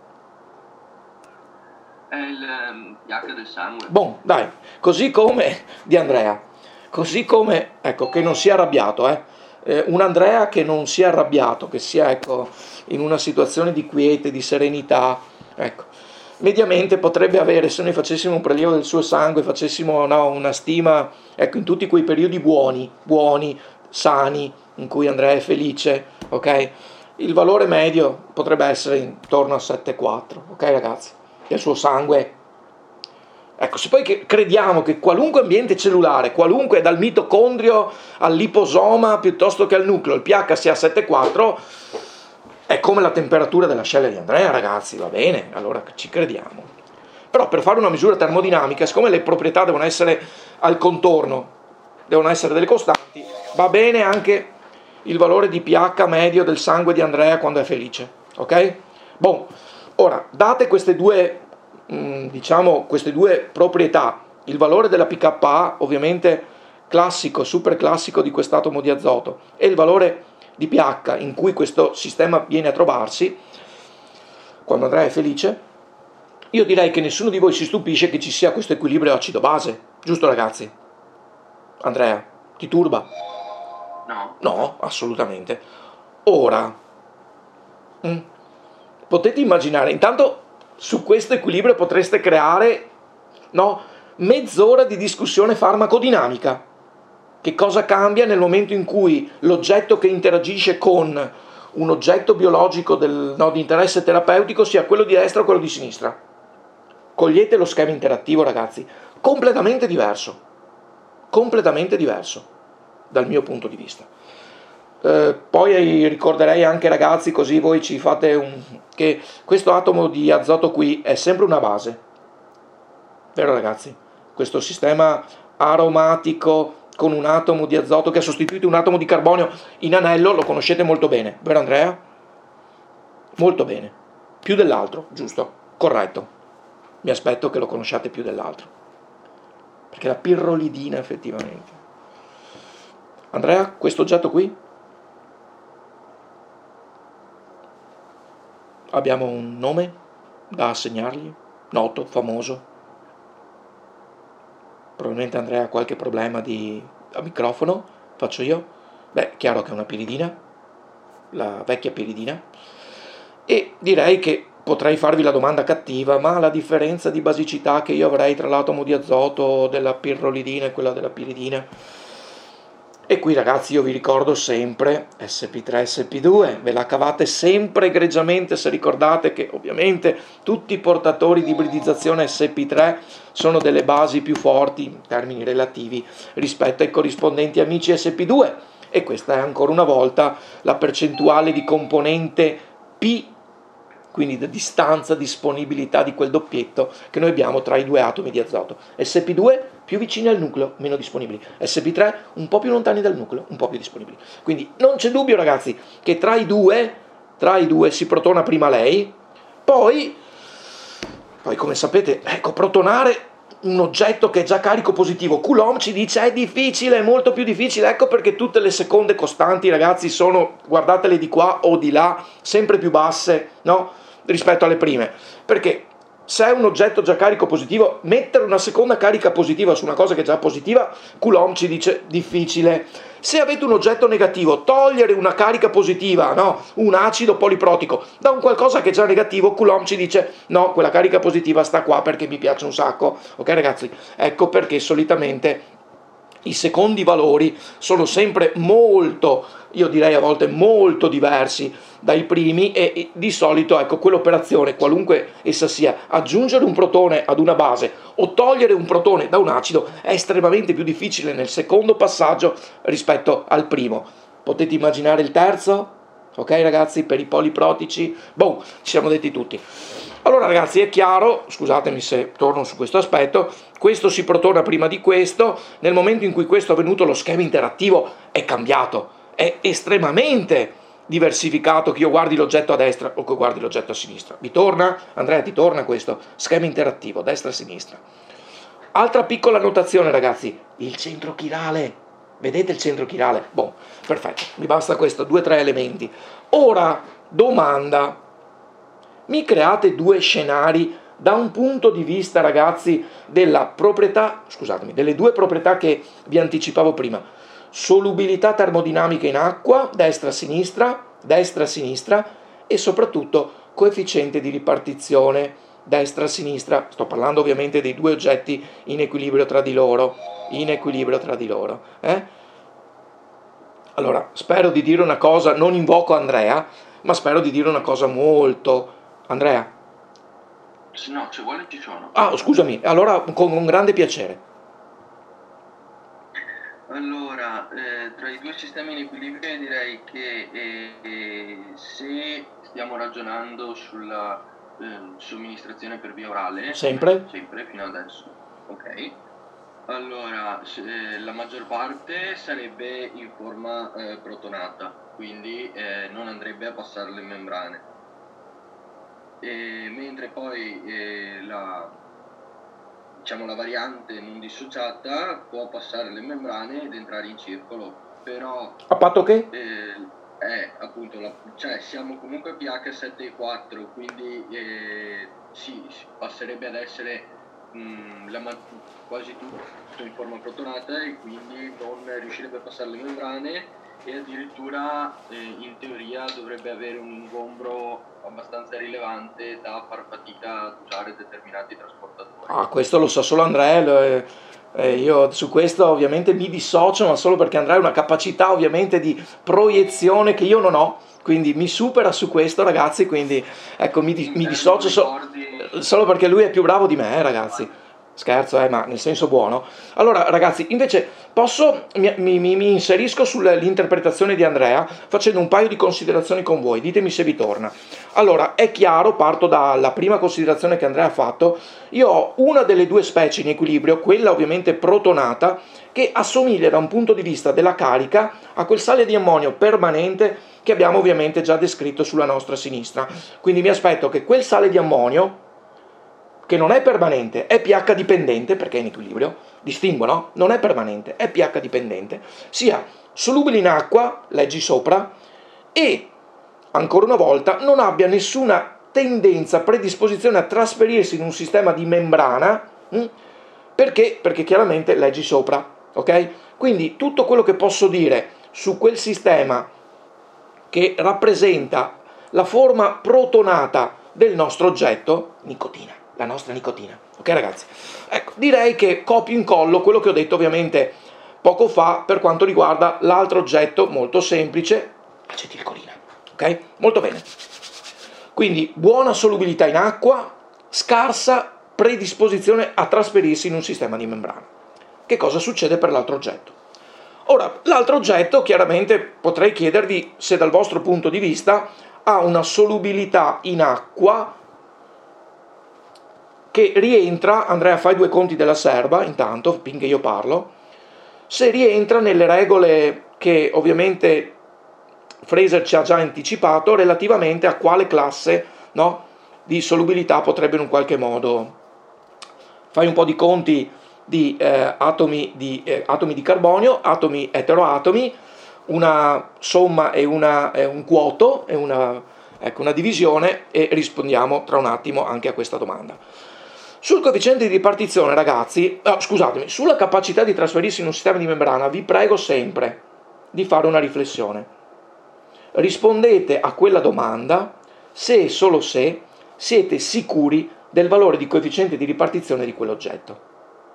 È il um, pH del sangue. Bon, dai, così come di Andrea, così come, ecco, che non sia arrabbiato, eh. Eh, un Andrea che non sia arrabbiato, che sia, ecco, in una situazione di quiete, di serenità, ecco. Mediamente potrebbe avere, se noi facessimo un prelievo del suo sangue, facessimo, no, una stima, ecco, in tutti quei periodi buoni, buoni, sani, in cui Andrea è felice, ok? Il valore medio potrebbe essere intorno a sette virgola quattro, ok ragazzi? Del suo sangue. Ecco, se poi che crediamo che qualunque ambiente cellulare, qualunque dal mitocondrio al liposoma piuttosto che al nucleo, il pH sia sette virgola quattro, è come la temperatura dell'ascella di Andrea, ragazzi, va bene, allora ci crediamo. Però per fare una misura termodinamica, siccome le proprietà devono essere al contorno, devono essere delle costanti, va bene anche il valore di pH medio del sangue di Andrea quando è felice, ok? Bon, ora, date queste due, mh, diciamo, queste due proprietà, il valore della pKa, ovviamente classico, super classico di quest'atomo di azoto, e il valore di pH in cui questo sistema viene a trovarsi, quando Andrea è felice, io direi che nessuno di voi si stupisce che ci sia questo equilibrio acido-base, giusto ragazzi? Andrea, ti turba? No. No, assolutamente. Ora, mh, potete immaginare, intanto su questo equilibrio potreste creare, no, mezz'ora di discussione farmacodinamica. Che cosa cambia nel momento in cui l'oggetto che interagisce con un oggetto biologico del, no, di interesse terapeutico sia quello di destra o quello di sinistra? Cogliete lo schema interattivo, ragazzi, completamente diverso, completamente diverso dal mio punto di vista. Eh, poi ricorderei anche, ragazzi, così voi ci fate un... che questo atomo di azoto qui è sempre una base, vero ragazzi? Questo sistema aromatico con un atomo di azoto che ha sostituito un atomo di carbonio in anello lo conoscete molto bene, vero Andrea? Molto bene, più dell'altro, giusto? Corretto, mi aspetto che lo conosciate più dell'altro, perché la pirrolidina effettivamente. Andrea, questo oggetto qui? Abbiamo un nome da assegnargli? Noto, famoso? Probabilmente Andrea ha qualche problema di a microfono, faccio io. Beh, chiaro che è una piridina, la vecchia piridina. E direi che potrei farvi la domanda cattiva, ma la differenza di basicità che io avrei tra l'atomo di azoto della pirrolidina e quella della piridina? E qui ragazzi io vi ricordo sempre S P tre S P due, ve la cavate sempre egregiamente se ricordate che ovviamente tutti i portatori di ibridizzazione S P tre sono delle basi più forti in termini relativi rispetto ai corrispondenti amici S P due e questa è ancora una volta la percentuale di componente P, quindi di distanza, disponibilità di quel doppietto che noi abbiamo tra i due atomi di azoto. S P due più vicini al nucleo, meno disponibili. S P tre un po' più lontani dal nucleo, un po' più disponibili. Quindi non c'è dubbio ragazzi che tra i due, tra i due si protona prima lei, poi, poi come sapete, ecco, protonare un oggetto che è già carico positivo, Coulomb ci dice è difficile, è molto più difficile, ecco perché tutte le seconde costanti ragazzi sono, guardatele di qua o di là, sempre più basse, no? Rispetto alle prime, perché se è un oggetto già carico positivo, mettere una seconda carica positiva su una cosa che è già positiva, Coulomb ci dice difficile. Se avete un oggetto negativo, togliere una carica positiva, no, un acido poliprotico, da un qualcosa che è già negativo, Coulomb ci dice no, quella carica positiva sta qua perché mi piace un sacco. Ok ragazzi? Ecco perché solitamente i secondi valori sono sempre molto, io direi a volte molto diversi dai primi e, e di solito ecco quell'operazione, qualunque essa sia, aggiungere un protone ad una base o togliere un protone da un acido è estremamente più difficile nel secondo passaggio rispetto al primo. Potete immaginare il terzo? Ok ragazzi, per i poliprotici? Boh, ci siamo detti tutti. Allora ragazzi è chiaro, scusatemi se torno su questo aspetto, questo si protona prima di questo, nel momento in cui questo è avvenuto lo schema interattivo è cambiato, è estremamente diversificato che io guardi l'oggetto a destra o che guardi l'oggetto a sinistra. Vi torna? Andrea ti torna questo? Schema interattivo, destra e sinistra. Altra piccola notazione ragazzi, il centro chirale. Vedete il centro chirale? Boh, perfetto, mi basta questo, due o tre elementi. Ora, domanda. Mi create due scenari da un punto di vista, ragazzi, della proprietà, scusatemi, delle due proprietà che vi anticipavo prima. Solubilità termodinamica in acqua, destra-sinistra, destra-sinistra e soprattutto coefficiente di ripartizione destra-sinistra. Sto parlando ovviamente dei due oggetti in equilibrio tra di loro, in equilibrio tra di loro. Eh? Allora, spero di dire una cosa, non invoco Andrea, ma spero di dire una cosa molto... Andrea? Se no, ci vuole ci sono. Ah, scusami, allora con un grande piacere. Allora, eh, tra i due sistemi in equilibrio direi che eh, se stiamo ragionando sulla eh, somministrazione per via orale, Sempre? sempre fino adesso, ok? Allora, se, la maggior parte sarebbe in forma eh, protonata, quindi eh, non andrebbe a passare le membrane. E mentre poi eh, la, diciamo, la variante non dissociata può passare le membrane ed entrare in circolo, però a patto che? Eh, è appunto la, cioè siamo comunque pH sette virgola quattro, quindi eh, sì, sì, passerebbe ad essere mh, la ma- quasi tutto in forma protonata e quindi non riuscirebbe a passare le membrane e addirittura eh, in teoria dovrebbe avere un ingombro abbastanza rilevante da far fatica ad usare determinati trasportatori. Ah, questo lo sa solo Andrea, lo- eh, eh, io su questo ovviamente mi dissocio, ma solo perché Andrea ha una capacità ovviamente di proiezione che io non ho, quindi mi supera su questo ragazzi, quindi ecco mi, di- mi Eh, dissocio so- ricordi... solo perché lui è più bravo di me, eh, ragazzi. Scherzo, eh, ma nel senso buono. Allora, ragazzi, invece posso, mi, mi- mi- mi inserisco sull'interpretazione di Andrea facendo un paio di considerazioni con voi, ditemi se vi torna. Allora, è chiaro, parto dalla prima considerazione che Andrea ha fatto, io ho una delle due specie in equilibrio, quella ovviamente protonata, che assomiglia da un punto di vista della carica a quel sale di ammonio permanente che abbiamo ovviamente già descritto sulla nostra sinistra. Quindi mi aspetto che quel sale di ammonio, che non è permanente, è pH dipendente, perché è in equilibrio, distingo, no? Non è permanente, è pH dipendente, sia solubile in acqua, leggi sopra, e, ancora una volta, non abbia nessuna tendenza, predisposizione a trasferirsi in un sistema di membrana, hm? Perché? Perché chiaramente leggi sopra, ok? Quindi tutto quello che posso dire su quel sistema che rappresenta la forma protonata del nostro oggetto, nicotina, la nostra nicotina. Ok ragazzi? Ecco, direi che copio e incollo quello che ho detto ovviamente poco fa per quanto riguarda l'altro oggetto molto semplice, acetilcolina. Ok? Molto bene. Quindi buona solubilità in acqua, scarsa predisposizione a trasferirsi in un sistema di membrana. Che cosa succede per l'altro oggetto? Ora, l'altro oggetto, chiaramente potrei chiedervi se dal vostro punto di vista ha una solubilità in acqua che rientra, Andrea fai due conti della serva intanto, finché io parlo, se rientra nelle regole che ovviamente Fraser ci ha già anticipato relativamente a quale classe, no, di solubilità potrebbe in un qualche modo. Fai un po' di conti di, eh, atomi, di eh, atomi di carbonio, atomi eteroatomi, una somma e, una, e un quoto, e una, ecco, una divisione, e rispondiamo tra un attimo anche a questa domanda. Sul coefficiente di ripartizione, ragazzi, oh, scusatemi, sulla capacità di trasferirsi in un sistema di membrana, vi prego sempre di fare una riflessione. Rispondete a quella domanda se e solo se siete sicuri del valore di coefficiente di ripartizione di quell'oggetto.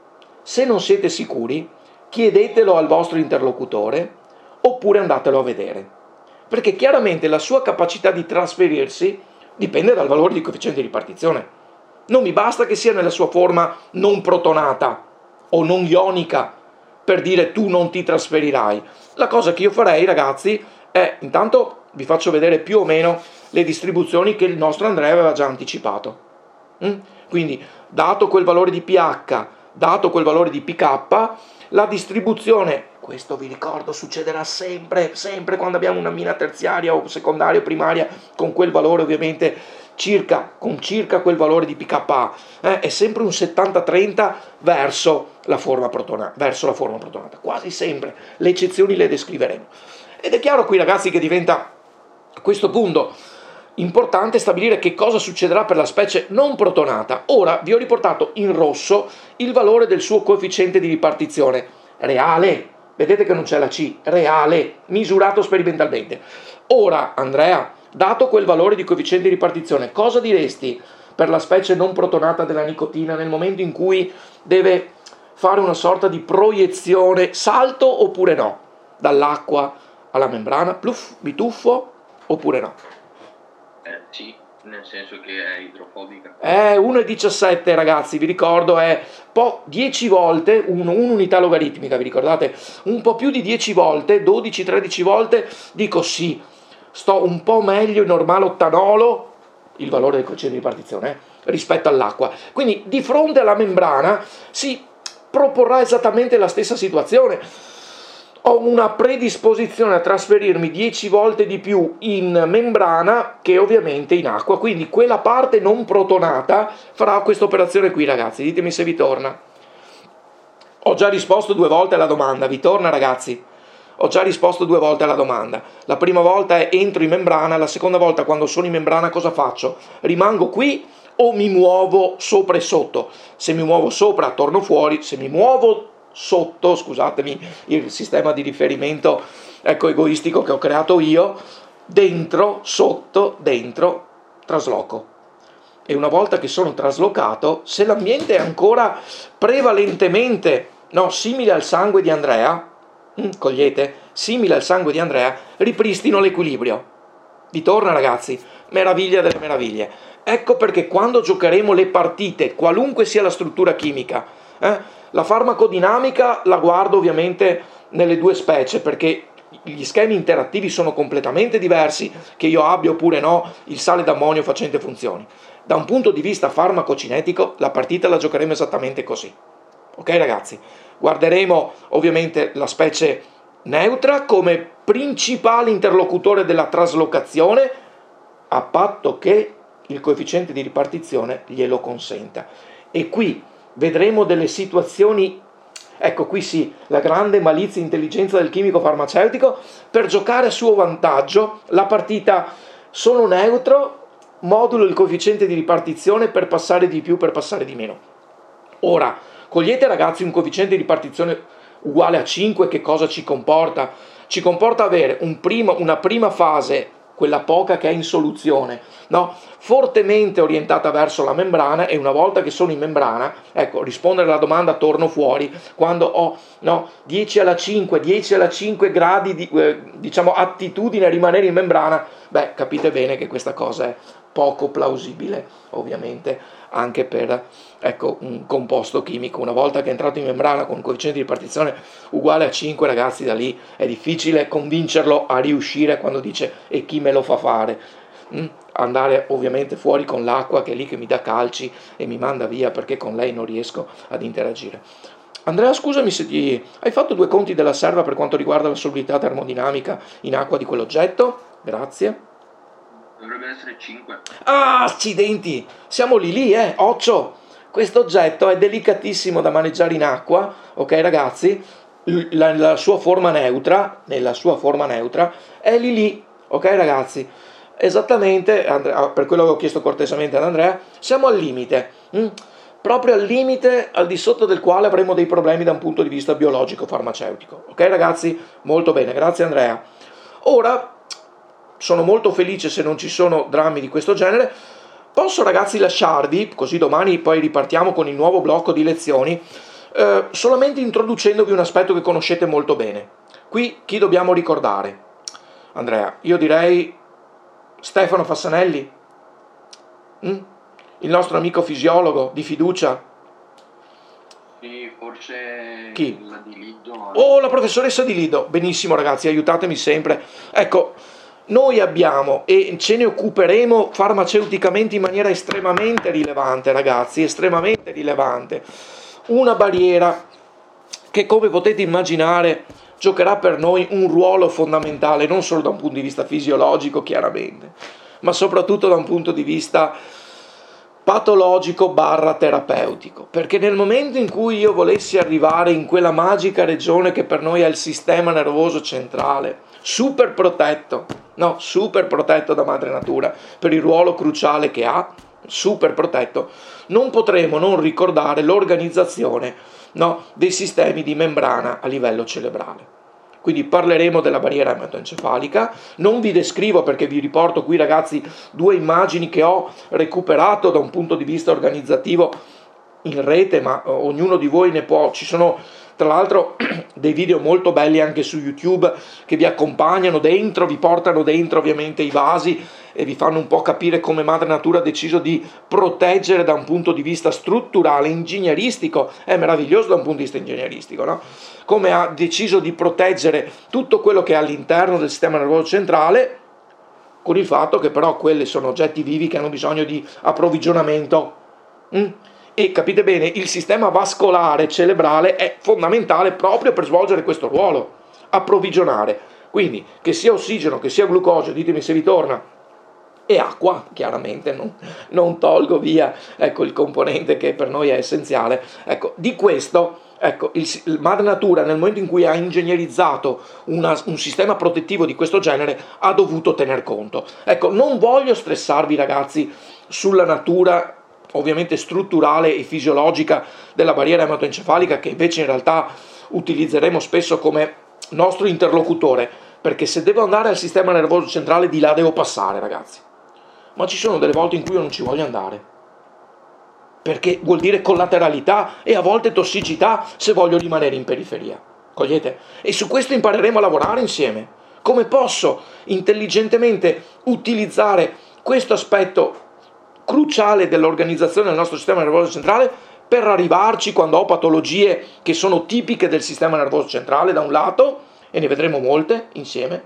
Se non siete sicuri, chiedetelo al vostro interlocutore oppure andatelo a vedere, perché chiaramente la sua capacità di trasferirsi dipende dal valore di coefficiente di ripartizione. Non mi basta che sia nella sua forma non protonata o non ionica per dire tu non ti trasferirai. La cosa che io farei, ragazzi, è intanto vi faccio vedere più o meno le distribuzioni che il nostro Andrea aveva già anticipato. Mm? Quindi, dato quel valore di pH, dato quel valore di pK, la distribuzione, questo vi ricordo succederà sempre, sempre quando abbiamo una mina terziaria o secondaria o primaria con quel valore ovviamente circa, con circa quel valore di pKa, eh, è sempre un settanta trenta verso la forma protonata, verso la forma protonata, quasi sempre, le eccezioni le descriveremo. Ed è chiaro qui ragazzi che diventa a questo punto importante stabilire che cosa succederà per la specie non protonata. Ora vi ho riportato in rosso il valore del suo coefficiente di ripartizione reale, vedete che non c'è la C, reale, misurato sperimentalmente. Ora Andrea, dato quel valore di coefficiente di ripartizione, cosa diresti per la specie non protonata della nicotina nel momento in cui deve fare una sorta di proiezione, salto oppure no, dall'acqua alla membrana, pluff, mi tuffo oppure no? Eh, sì, nel senso che è idrofobica. È uno virgola diciassette ragazzi, vi ricordo, è po' dieci volte, un, un'unità logaritmica, vi ricordate? Un po' più di dieci volte, dodici tredici volte, dico sì, sto un po' meglio in normale ottanolo, il valore del coefficiente di ripartizione, eh, rispetto all'acqua. Quindi di fronte alla membrana si proporrà esattamente la stessa situazione. Ho una predisposizione a trasferirmi dieci volte di più in membrana che ovviamente in acqua, quindi quella parte non protonata farà questa operazione qui ragazzi, ditemi se vi torna. Ho già risposto due volte alla domanda, vi torna ragazzi? Ho già risposto due volte alla domanda. La prima volta è entro in membrana, la seconda volta quando sono in membrana cosa faccio? Rimango qui o mi muovo sopra e sotto. Se mi muovo sopra torno fuori, se mi muovo sotto, scusatemi il sistema di riferimento ecco egoistico che ho creato io, dentro, sotto, dentro, trasloco. E una volta che sono traslocato, se l'ambiente è ancora prevalentemente no, simile al sangue di Andrea, mh, cogliete? Simile al sangue di Andrea, ripristino l'equilibrio. Vi torna ragazzi? Meraviglia delle meraviglie. Ecco perché quando giocheremo le partite, qualunque sia la struttura chimica, eh, la farmacodinamica la guardo ovviamente nelle due specie, perché gli schemi interattivi sono completamente diversi, che io abbia oppure no il sale d'ammonio facente funzioni. Da un punto di vista farmacocinetico la partita la giocheremo esattamente così. Ok ragazzi? Guarderemo ovviamente la specie neutra come principale interlocutore della traslocazione, a patto che il coefficiente di ripartizione glielo consenta. E qui vedremo delle situazioni, ecco qui sì, la grande malizia e intelligenza del chimico farmaceutico, per giocare a suo vantaggio la partita sono neutro, modulo il coefficiente di ripartizione per passare di più, per passare di meno. Ora, cogliete ragazzi un coefficiente di ripartizione uguale a cinque, che cosa ci comporta? Ci comporta avere un primo, una prima fase, quella poca che è in soluzione, no? Fortemente orientata verso la membrana, e una volta che sono in membrana, ecco, rispondere alla domanda torno fuori, quando ho no, dieci alla cinque, dieci alla cinque gradi di eh, diciamo attitudine a rimanere in membrana, beh, capite bene che questa cosa è poco plausibile, ovviamente, anche per ecco, un composto chimico. Una volta che è entrato in membrana con un coefficiente di ripartizione uguale a cinque, ragazzi, da lì è difficile convincerlo a riuscire quando dice e chi me lo fa fare? Mm? Andare ovviamente fuori con l'acqua, che è lì che mi dà calci e mi manda via, perché con lei non riesco ad interagire. Andrea, scusami se ti... hai fatto due conti della serva per quanto riguarda la solubilità termodinamica in acqua di quell'oggetto? Grazie. Dovrebbe essere cinque. Ah, accidenti! Siamo lì lì, eh, occhio! Questo oggetto è delicatissimo da maneggiare in acqua, ok ragazzi? La, la sua forma neutra, nella sua forma neutra, è lì lì, ok ragazzi? Esattamente, Andrea, per quello che ho chiesto cortesemente ad Andrea, siamo al limite, hm? proprio al limite al di sotto del quale avremo dei problemi da un punto di vista biologico-farmaceutico. Ok ragazzi? Molto bene, grazie Andrea. Ora, sono molto felice se non ci sono drammi di questo genere. Posso ragazzi lasciarvi, così domani poi ripartiamo con il nuovo blocco di lezioni, eh, solamente introducendovi un aspetto che conoscete molto bene. Qui chi dobbiamo ricordare? Andrea, io direi Stefano Fassanelli, mm? il nostro amico fisiologo di fiducia. Sì, forse chi? La di Lido. Oh, la professoressa di Lido. Benissimo ragazzi, aiutatemi sempre. Ecco, noi abbiamo, e ce ne occuperemo farmaceuticamente in maniera estremamente rilevante, ragazzi, estremamente rilevante, una barriera che, come potete immaginare, giocherà per noi un ruolo fondamentale, non solo da un punto di vista fisiologico, chiaramente, ma soprattutto da un punto di vista patologico barra terapeutico, perché nel momento in cui io volessi arrivare in quella magica regione che per noi è il sistema nervoso centrale, super protetto, no, super protetto da madre natura, per il ruolo cruciale che ha, super protetto, non potremo non ricordare l'organizzazione, no, dei sistemi di membrana a livello cerebrale. Quindi parleremo della barriera ematoencefalica, non vi descrivo perché vi riporto qui ragazzi due immagini che ho recuperato da un punto di vista organizzativo in rete, ma ognuno di voi ne può, ci sono tra l'altro dei video molto belli anche su YouTube che vi accompagnano dentro, vi portano dentro ovviamente i vasi e vi fanno un po' capire come madre natura ha deciso di proteggere da un punto di vista strutturale, ingegneristico, è meraviglioso da un punto di vista ingegneristico, no? Come ha deciso di proteggere tutto quello che è all'interno del sistema nervoso centrale, con il fatto che però quelli sono oggetti vivi che hanno bisogno di approvvigionamento. Mm? E capite bene, il sistema vascolare cerebrale è fondamentale proprio per svolgere questo ruolo, approvvigionare. Quindi, che sia ossigeno, che sia glucosio, ditemi se vi torna, e acqua, chiaramente, non, non tolgo via ecco, il componente che per noi è essenziale. Ecco, di questo, ecco, il, il madre natura, nel momento in cui ha ingegnerizzato una, un sistema protettivo di questo genere, ha dovuto tener conto. Ecco, non voglio stressarvi, ragazzi, sulla natura ovviamente strutturale e fisiologica della barriera ematoencefalica, che invece in realtà utilizzeremo spesso come nostro interlocutore, perché se devo andare al sistema nervoso centrale di là devo passare, ragazzi. Ma ci sono delle volte in cui io non ci voglio andare, perché vuol dire collateralità e a volte tossicità se voglio rimanere in periferia. Cogliete? E su questo impareremo a lavorare insieme. Come posso intelligentemente utilizzare questo aspetto cruciale dell'organizzazione del nostro sistema nervoso centrale per arrivarci quando ho patologie che sono tipiche del sistema nervoso centrale da un lato, e ne vedremo molte insieme,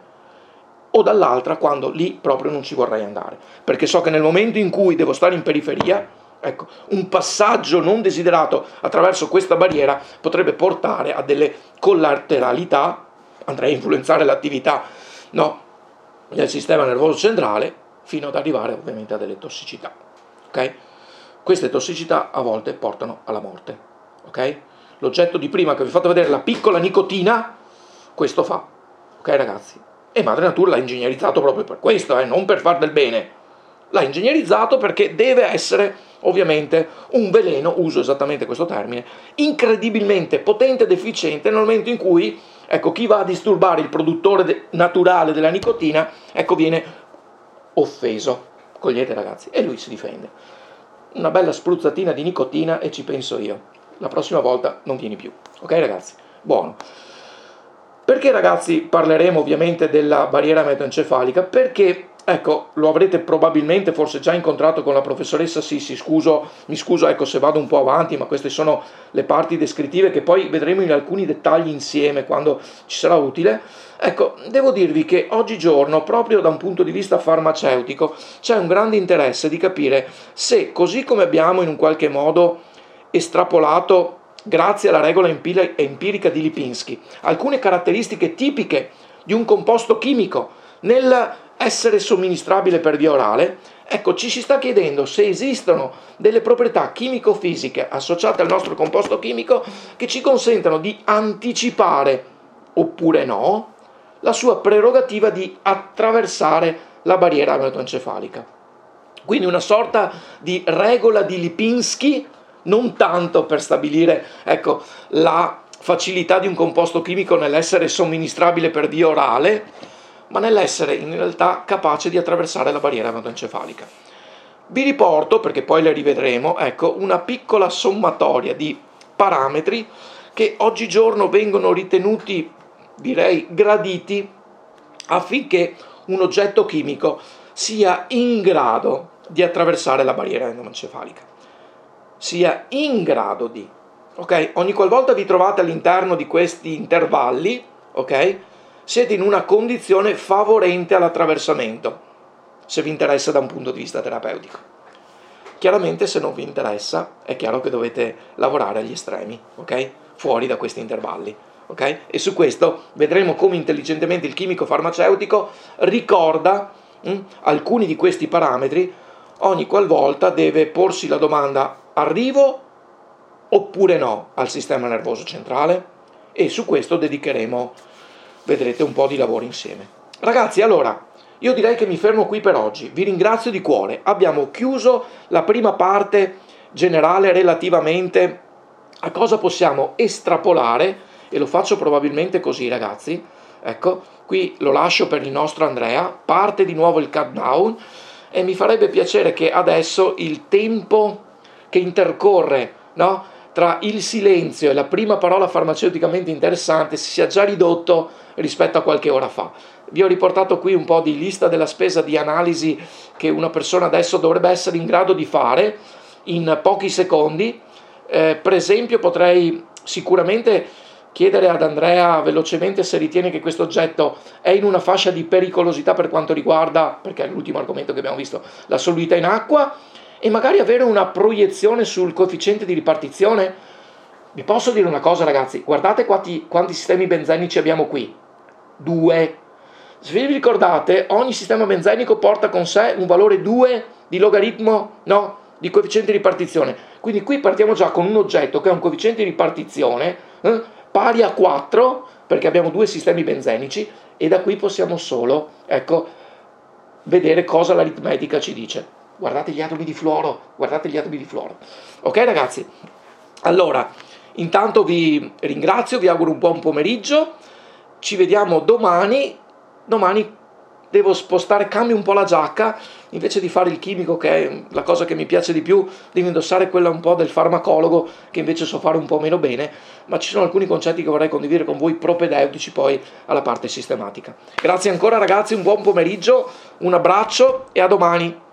o dall'altra quando lì proprio non ci vorrei andare, perché so che nel momento in cui devo stare in periferia, ecco, un passaggio non desiderato attraverso questa barriera potrebbe portare a delle collateralità, andrei a influenzare l'attività, no, del sistema nervoso centrale, fino ad arrivare ovviamente a delle tossicità. Ok? Queste tossicità a volte portano alla morte. Ok? L'oggetto di prima che vi ho fatto vedere, la piccola nicotina, questo fa. Ok, ragazzi? E madre natura l'ha ingegnerizzato proprio per questo, eh, non per far del bene. L'ha ingegnerizzato perché deve essere ovviamente un veleno, uso esattamente questo termine, incredibilmente potente ed efficiente nel momento in cui, ecco, chi va a disturbare il produttore de- naturale della nicotina, ecco, viene offeso. Cogliete, ragazzi? E lui si difende. Una bella spruzzatina di nicotina e ci penso io. La prossima volta non vieni più. Ok, ragazzi? Buono. Perché, ragazzi, parleremo ovviamente della barriera ematoencefalica? Perché, ecco, lo avrete probabilmente forse già incontrato con la professoressa Sissi, scuso, mi scuso, ecco, se vado un po' avanti, ma queste sono le parti descrittive che poi vedremo in alcuni dettagli insieme quando ci sarà utile. Ecco, devo dirvi che oggigiorno, proprio da un punto di vista farmaceutico, c'è un grande interesse di capire se, così come abbiamo in un qualche modo estrapolato, grazie alla regola empirica di Lipinski, alcune caratteristiche tipiche di un composto chimico nell'essere somministrabile per via orale, ecco, ci si sta chiedendo se esistono delle proprietà chimico-fisiche associate al nostro composto chimico che ci consentano di anticipare, oppure no, la sua prerogativa di attraversare la barriera ematoencefalica. Quindi una sorta di regola di Lipinski, non tanto per stabilire, ecco, la facilità di un composto chimico nell'essere somministrabile per via orale, ma nell'essere in realtà capace di attraversare la barriera ematoencefalica. Vi riporto, perché poi le rivedremo, ecco, una piccola sommatoria di parametri che oggigiorno vengono ritenuti, direi, graditi affinché un oggetto chimico sia in grado di attraversare la barriera ematoencefalica. Sia in grado di, ok? Ogni qualvolta vi trovate all'interno di questi intervalli, ok? Siete in una condizione favorente all'attraversamento, se vi interessa da un punto di vista terapeutico. Chiaramente se non vi interessa, è chiaro che dovete lavorare agli estremi, ok? Fuori da questi intervalli, ok? E su questo vedremo come intelligentemente il chimico farmaceutico ricorda mh, alcuni di questi parametri ogni qualvolta deve porsi la domanda: arrivo oppure no al sistema nervoso centrale? E su questo dedicheremo, vedrete, un po' di lavoro insieme. Ragazzi, allora, io direi che mi fermo qui per oggi. Vi ringrazio di cuore. Abbiamo chiuso la prima parte generale relativamente a cosa possiamo estrapolare, e lo faccio probabilmente così, ragazzi. Ecco, qui lo lascio per il nostro Andrea. Parte di nuovo il countdown e mi farebbe piacere che adesso il tempo che intercorre, no, tra il silenzio e la prima parola farmaceuticamente interessante si sia già ridotto rispetto a qualche ora fa. Vi ho riportato qui un po' di lista della spesa di analisi che una persona adesso dovrebbe essere in grado di fare in pochi secondi. Eh, per esempio potrei sicuramente chiedere ad Andrea velocemente se ritiene che questo oggetto è in una fascia di pericolosità per quanto riguarda, perché è l'ultimo argomento che abbiamo visto, la solubilità in acqua, e magari avere una proiezione sul coefficiente di ripartizione. Vi posso dire una cosa, ragazzi, guardate quanti, quanti sistemi benzenici abbiamo qui. Due. Se vi ricordate, ogni sistema benzenico porta con sé un valore due di logaritmo, no, di coefficiente di ripartizione. Quindi qui partiamo già con un oggetto che ha un coefficiente di ripartizione eh, pari a quattro, perché abbiamo due sistemi benzenici, e da qui possiamo solo, ecco, vedere cosa l'aritmetica ci dice. guardate gli atomi di fluoro, guardate gli atomi di fluoro. Ok ragazzi? Allora, intanto vi ringrazio, vi auguro un buon pomeriggio, ci vediamo domani, domani devo spostare, cambio un po' la giacca, invece di fare il chimico che è la cosa che mi piace di più, devo indossare quella un po' del farmacologo che invece so fare un po' meno bene, ma ci sono alcuni concetti che vorrei condividere con voi propedeutici poi alla parte sistematica. Grazie ancora ragazzi, un buon pomeriggio, un abbraccio e a domani.